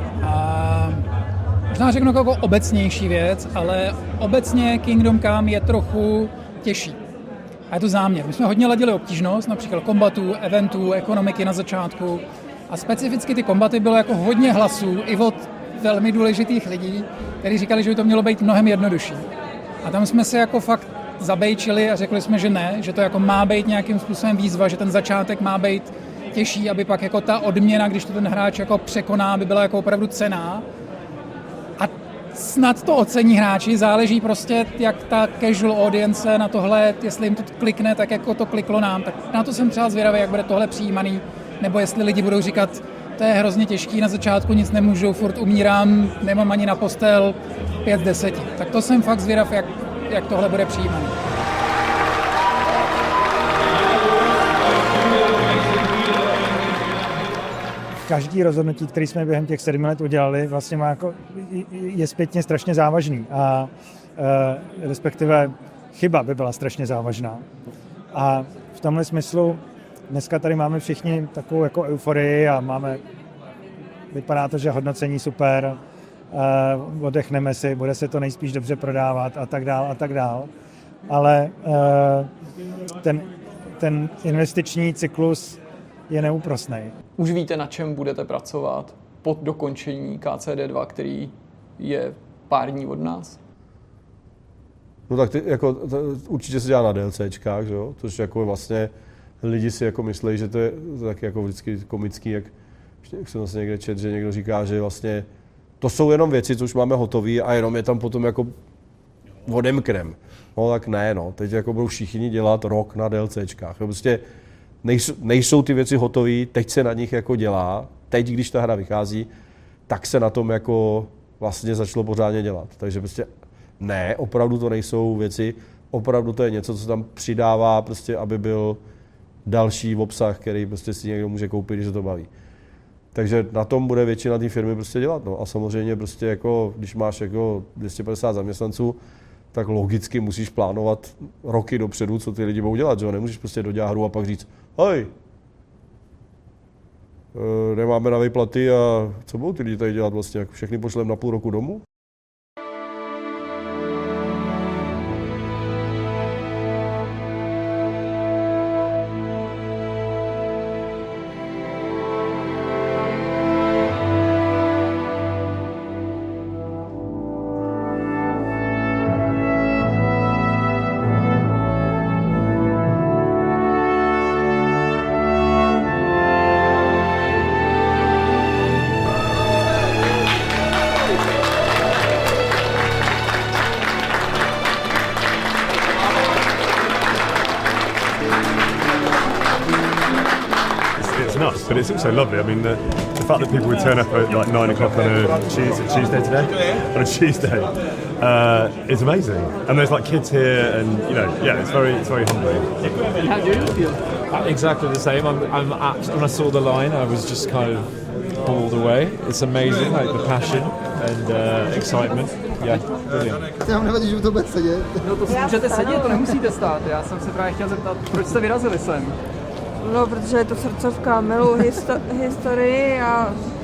Možná řeknu jako obecnější věc, ale obecně Kingdom Come je trochu těžší. A je to záměr. My jsme hodně ladili obtížnost, například kombatů, eventů, ekonomiky na začátku. A specificky ty kombaty bylo jako hodně hlasů i od velmi důležitých lidí, kteří říkali, že by to mělo být mnohem jednodušší. A tam jsme se jako fakt zabejčili a řekli jsme, že ne, že to jako má být nějakým způsobem výzva, že ten začátek má být těžší, aby pak jako ta odměna, když to ten hráč jako překoná, by byla jako opravdu cenná. A snad to ocení hráči, záleží prostě, jak ta casual audience na tohle, jestli jim to klikne, tak jako to kliklo nám. Tak na to jsem třeba zvědavý, jak bude tohle přijímaný, nebo jestli lidi budou říkat, to je hrozně těžký, na začátku nic nemůžu, furt umírám, nemám ani na postel, 5 z 10. Tak to jsem fakt zvědav, jak tohle bude přijímaný. Každý rozhodnutí, které jsme během těch 7 let udělali, vlastně má jako, je zpětně strašně závažný. A respektive chyba by byla strašně závažná. A v tomhle smyslu dneska tady máme všichni takovou jako euforii a vypadá to, že hodnocení super, oddechneme si, bude se to nejspíš dobře prodávat a tak dál. Ale ten investiční cyklus je neúprosný. Už víte, na čem budete pracovat po dokončení KCD2, který je pár dní od nás? No tak určitě se dělá na DLCčkách, že jo? Což jako vlastně lidi si jako myslí, že to je taky jako vždycky komický, jak jsem zase někde četl, že někdo říká, že vlastně to jsou jenom věci, co už máme hotové a jenom je tam potom jako odemknem. No tak ne, no. Teď jako budou všichni dělat rok na DLCčkách. Prostě nejsou ty věci hotové, teď se na nich jako dělá, teď, když ta hra vychází, tak se na tom jako vlastně začalo pořádně dělat. Takže prostě Ne, opravdu to nejsou věci, opravdu to je něco, co tam přidává, prostě, aby byl další obsah, který prostě si někdo může koupit, když se to baví. Takže na tom bude většina té firmy prostě dělat. No. A samozřejmě prostě jako, když máš jako 250 zaměstnanců, tak logicky musíš plánovat roky dopředu, co ty lidi budou dělat. Že? Nemůžeš prostě dodělat hru a pak říct, hej, nemáme na výplaty a co budou ty lidi tady dělat vlastně? Jak všechny pošlem na půl roku domů? But it's also lovely. I mean, the fact that people would turn up at like 9 o'clock on a Tuesday today, on a Tuesday, is amazing. And there's like kids here, and you know, yeah, it's very humbling. How do you feel? Exactly the same. When I saw the line, I was just kind of bowled away. It's amazing, like the passion and excitement. Yeah, brilliant. Vám nevadí, že to bude sedět? No to si můžete sedět, to nemusíte stát. Já jsem se právě chtěl zeptat, proč jste vyrazili sem? No, protože je to srdcovka, miluji historii a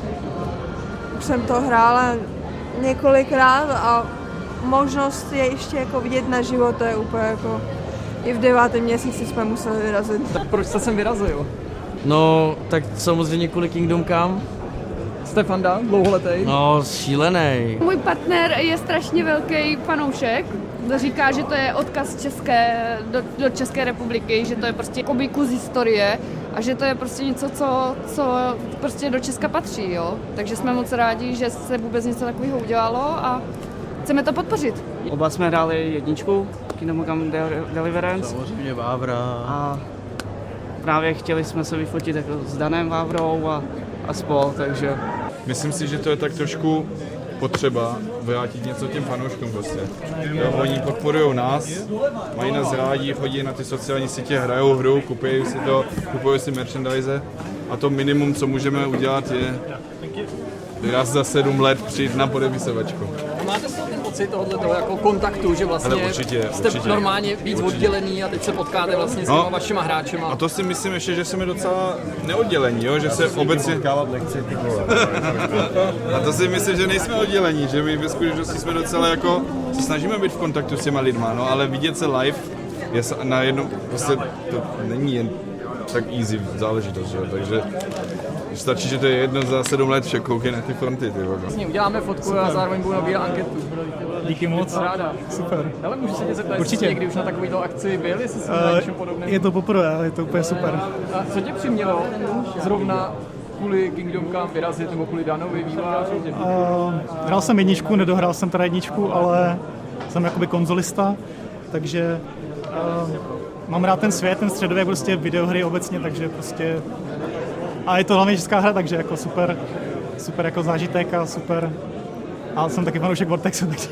už jsem to hrála několikrát a možnost je ještě jako vidět na život, to je úplně jako i v 9. měsíci jsme museli vyrazit. Tak proč jste sem vyrazil? No, tak samozřejmě kvůli Kingdom Come. Jste fanda? Dlouholetej? No, šílenej. Můj partner je strašně velký fanoušek. Říká, že to je odkaz do České republiky, že to je prostě kus historie a že to je prostě něco, co prostě do Česka patří, jo. Takže jsme moc rádi, že se vůbec něco takového udělalo a chceme to podpořit. Oba jsme hráli jedničku, Kingdom Come Deliverance. Samozřejmě Vávra. A právě chtěli jsme se vyfotit jako s Danem Vávrou a spol, takže... Myslím si, že to je tak trošku potřeba vrátit něco těm fanouškům prostě. Jo, oni podporují nás, mají nás rádi, chodí na ty sociální sítě, hrajou hru, kupují si merchandise a to minimum, co můžeme udělat, je raz za 7 let přijít na podepisovačku. Máte z toho ten pocit tohoto jako kontaktu, že vlastně určitě. Jste normálně víc oddělený a teď se potkáte vlastně s těma vašima hráčema. A to si myslím ještě, že jsme docela neoddělení, jo? Že se obecně... A to si myslím, že nejsme oddělení, že my ve skutečnosti jsme docela jako... se snažíme být v kontaktu s těma lidma, no, ale vidět se live je na jednom... Prostě to není jen tak easy záležitost, jo? Takže... Stačí, že to je jedno za 7 let, že koukej na ty fronty, ty vogo. Vlastně uděláme fotku a zároveň budu nabíjet anketu. Díky moc. Ráda. Super. Ale můžu se tě zeptat, jestli jsi někdy už na takovýto akci byl, jestli jsi na něčem podobném? Je to poprvé, ale je to úplně super. A co tě přimělo zrovna kvůli Kingdom Come vyrazit nebo kvůli Danovi vývojáři? Hrál jsem jedničku, nedohrál jsem teda jedničku, ale jsem jakoby konzolista, takže mám rád ten svět, ten středověk, prostě videohry obecně, takže prostě... A je to hlavně česká hra, takže jako super jako zážitek a super. A jsem taky fanoušek Vortexu, takže...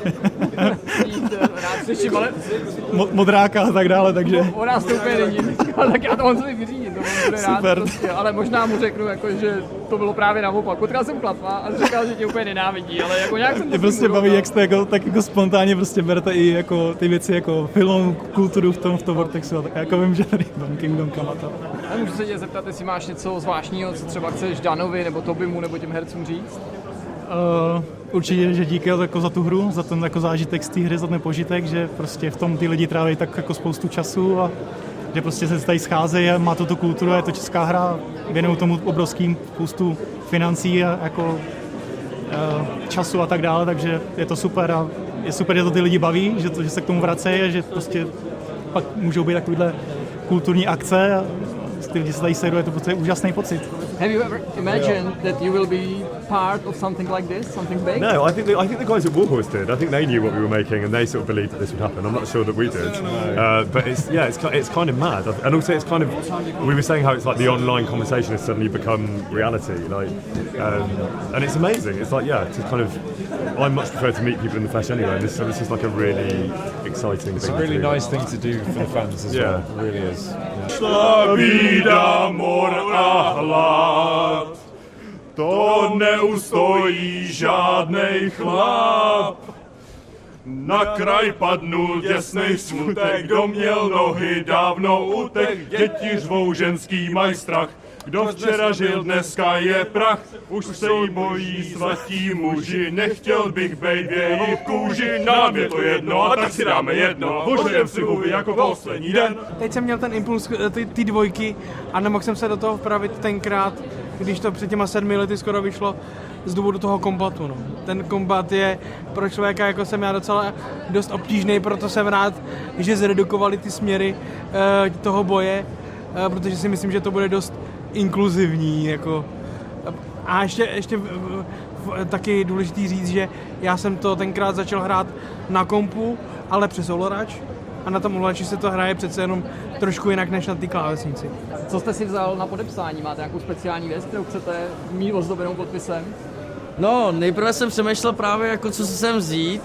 Modráka a tak dále, takže... O nás to úplně není, tak já to on se vyřídit, to bude super. Rád prostě, ale možná mu řeknu, jako, že to bylo právě naopak. Potkal jsem chlapa a říkal, že tě úplně nenávidí, ale jako nějak jsem to... Mě prostě baví, jak jste jako, tak jako spontánně prostě berete i jako ty věci jako film, kulturu v tom Vortexu a tak jako vím, že tady mám Kingdom Come a to. A můžu se tě zeptat, jestli máš něco zvláštního, co třeba chceš Danovi nebo Tobimu nebo těm hercům říct? Určitě, že díky jako za tu hru, za ten jako zážitek z té hry, za ten požitek, že prostě v tom ty lidi tráví tak jako spoustu času a že prostě se tady scházejí a má to tu kulturu, je to česká hra, věnují tomu obrovským spoustu financí a jako času a tak dále, takže je to super a je super, že to ty lidi baví, že se k tomu vracejí a že prostě pak můžou být takovýhle kulturní akce a ty lidi se tady sejdou, je to prostě úžasný pocit. Have you ever imagined that you will be part of something like this, something big? No, I think the guys at Warhorse did. I think they knew what we were making, and they sort of believed that this would happen. I'm not sure that we did, but it's kind of mad. And also, it's kind of, we were saying how it's like the online conversation has suddenly become reality, like, and it's amazing. It's like, to kind of, I much prefer to meet people in the flesh anyway. So this is like a really exciting thing. It's a really nice thing to do for the fans as well. It really is. Vida, mor a hlad, to neustojí žádnej chlap. Na kraj padnul děsnej smutek, kdo měl nohy dávno utek, děti řvou, ženský mají strach. Kdo včera žil, dneska je prach, už se jí bojí svatí muži, nechtěl bych bejt v jejich kůži, nám je to jedno a tak si dáme jedno, požujem si huby jako poslední den. Teď jsem měl ten impuls ty dvojky a nemohl jsem se do toho vpravit tenkrát, když to před těma 7 lety skoro vyšlo z důvodu toho kombatu. No. Ten kombat je pro člověka, jako jsem já, docela dost obtížný, proto jsem rád, že zredukovali ty směry toho boje, protože si myslím, že to bude dost inkluzivní, jako. A ještě taky důležitý říct, že já jsem to tenkrát začal hrát na kompu, ale přes ovladač. A na tom ovladači se to hraje přece jenom trošku jinak než na té klávesnici. Co jste si vzal na podepsání? Máte nějakou speciální věc, kterou chcete mít ozdobenou podpisem? No, nejprve jsem přemýšlel právě jako co si sem vzít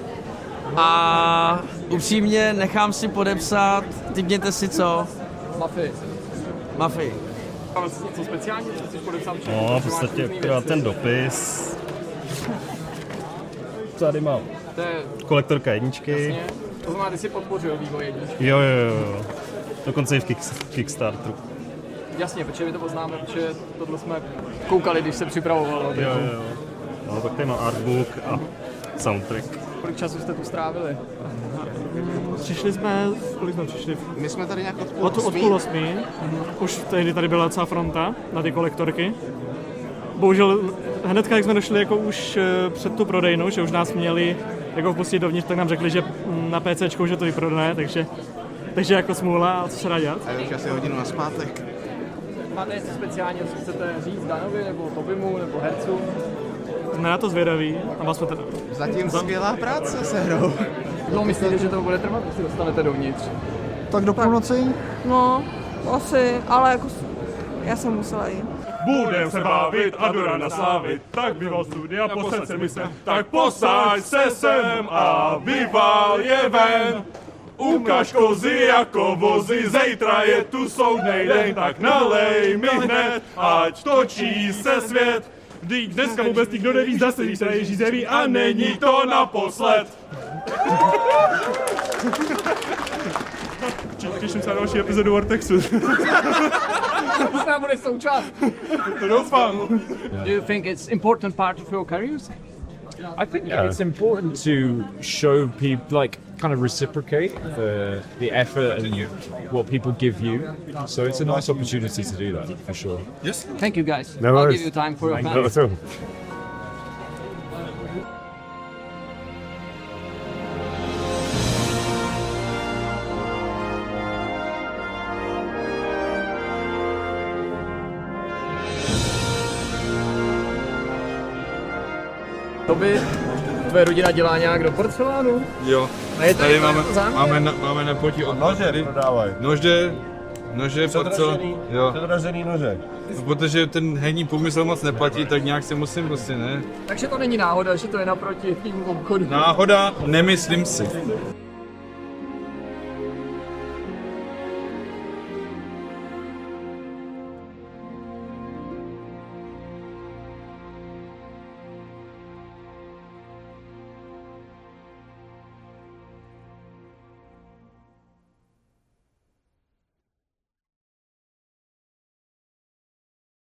a upřímně nechám si podepsat, typněte si co? Mafii. Co speciálně, co chceš podepsat? No, v podstatě akorát ten dopis. Tady mám kolektorka jedničky. Jasně. To znamená, ty jsi podpořil vývoj jedničky. Jo. Dokonce i v Kickstarteru. Jasně, protože my to poznáme, protože tohle jsme koukali, když se připravovalo. Jo. No, tak tady mám artbook a soundtrack. Kolik času jste tu strávili? Přišli jsme, kolik jsme přišli? My jsme tady nějak od půl 8. Už tehdy tady byla celá fronta na ty kolektorky. Bohužel hnedka, jak jsme došli jako už před tu prodejnu, že už nás měli jako vpustit dovnitř, tak nám řekli, že na PCčku, že to vyprodané, takže jako smůla, a co se dá dělat? A je už asi hodinu nazpátek. Máte něco speciálně, co chcete říct Danovi, nebo Tobimu, nebo hercům? Jsme na to zvědaví a vás teda... Zatím skvělá práce se hrou. No, myslíte, že to bude trvat, když si dostanete dovnitř? Tak do půlnoci? No, asi, ale jako já jsem musela jít. Budem se bavit a do rana slávit, tak bylo studia, posaď se mi sem, tak posaď se sem a vyvál je ven. Ukaž kozy jako vozy, zítra je tu soudnej den, tak nalej mi hned, ať točí se svět. Vždyť dneska vůbec nikdo neví, zase když se Ježíš zeví a není to naposled. Těším se na další epizodu Vortexu. Možná bude součást. To doufám. Do you think it's important part of your careers? I think it's important to show people, like, kind of reciprocate the effort and what people give you. So it's a nice opportunity to do that, for sure. Yes. Thank you, guys. No I'll worries. give you time for your Not fans. at all. Toby, tvoje rodina dělá nějak do porcelánu? Jo, A je to tady záměr? máme na potí od Nože prodávají. Nože, porcelán. Předražený nože. Protože ten herní průmysl moc neplatí, tak nějak si musím prostě, ne? Takže to není náhoda, že to je naproti tvým obchodu. Náhoda, nemyslím si.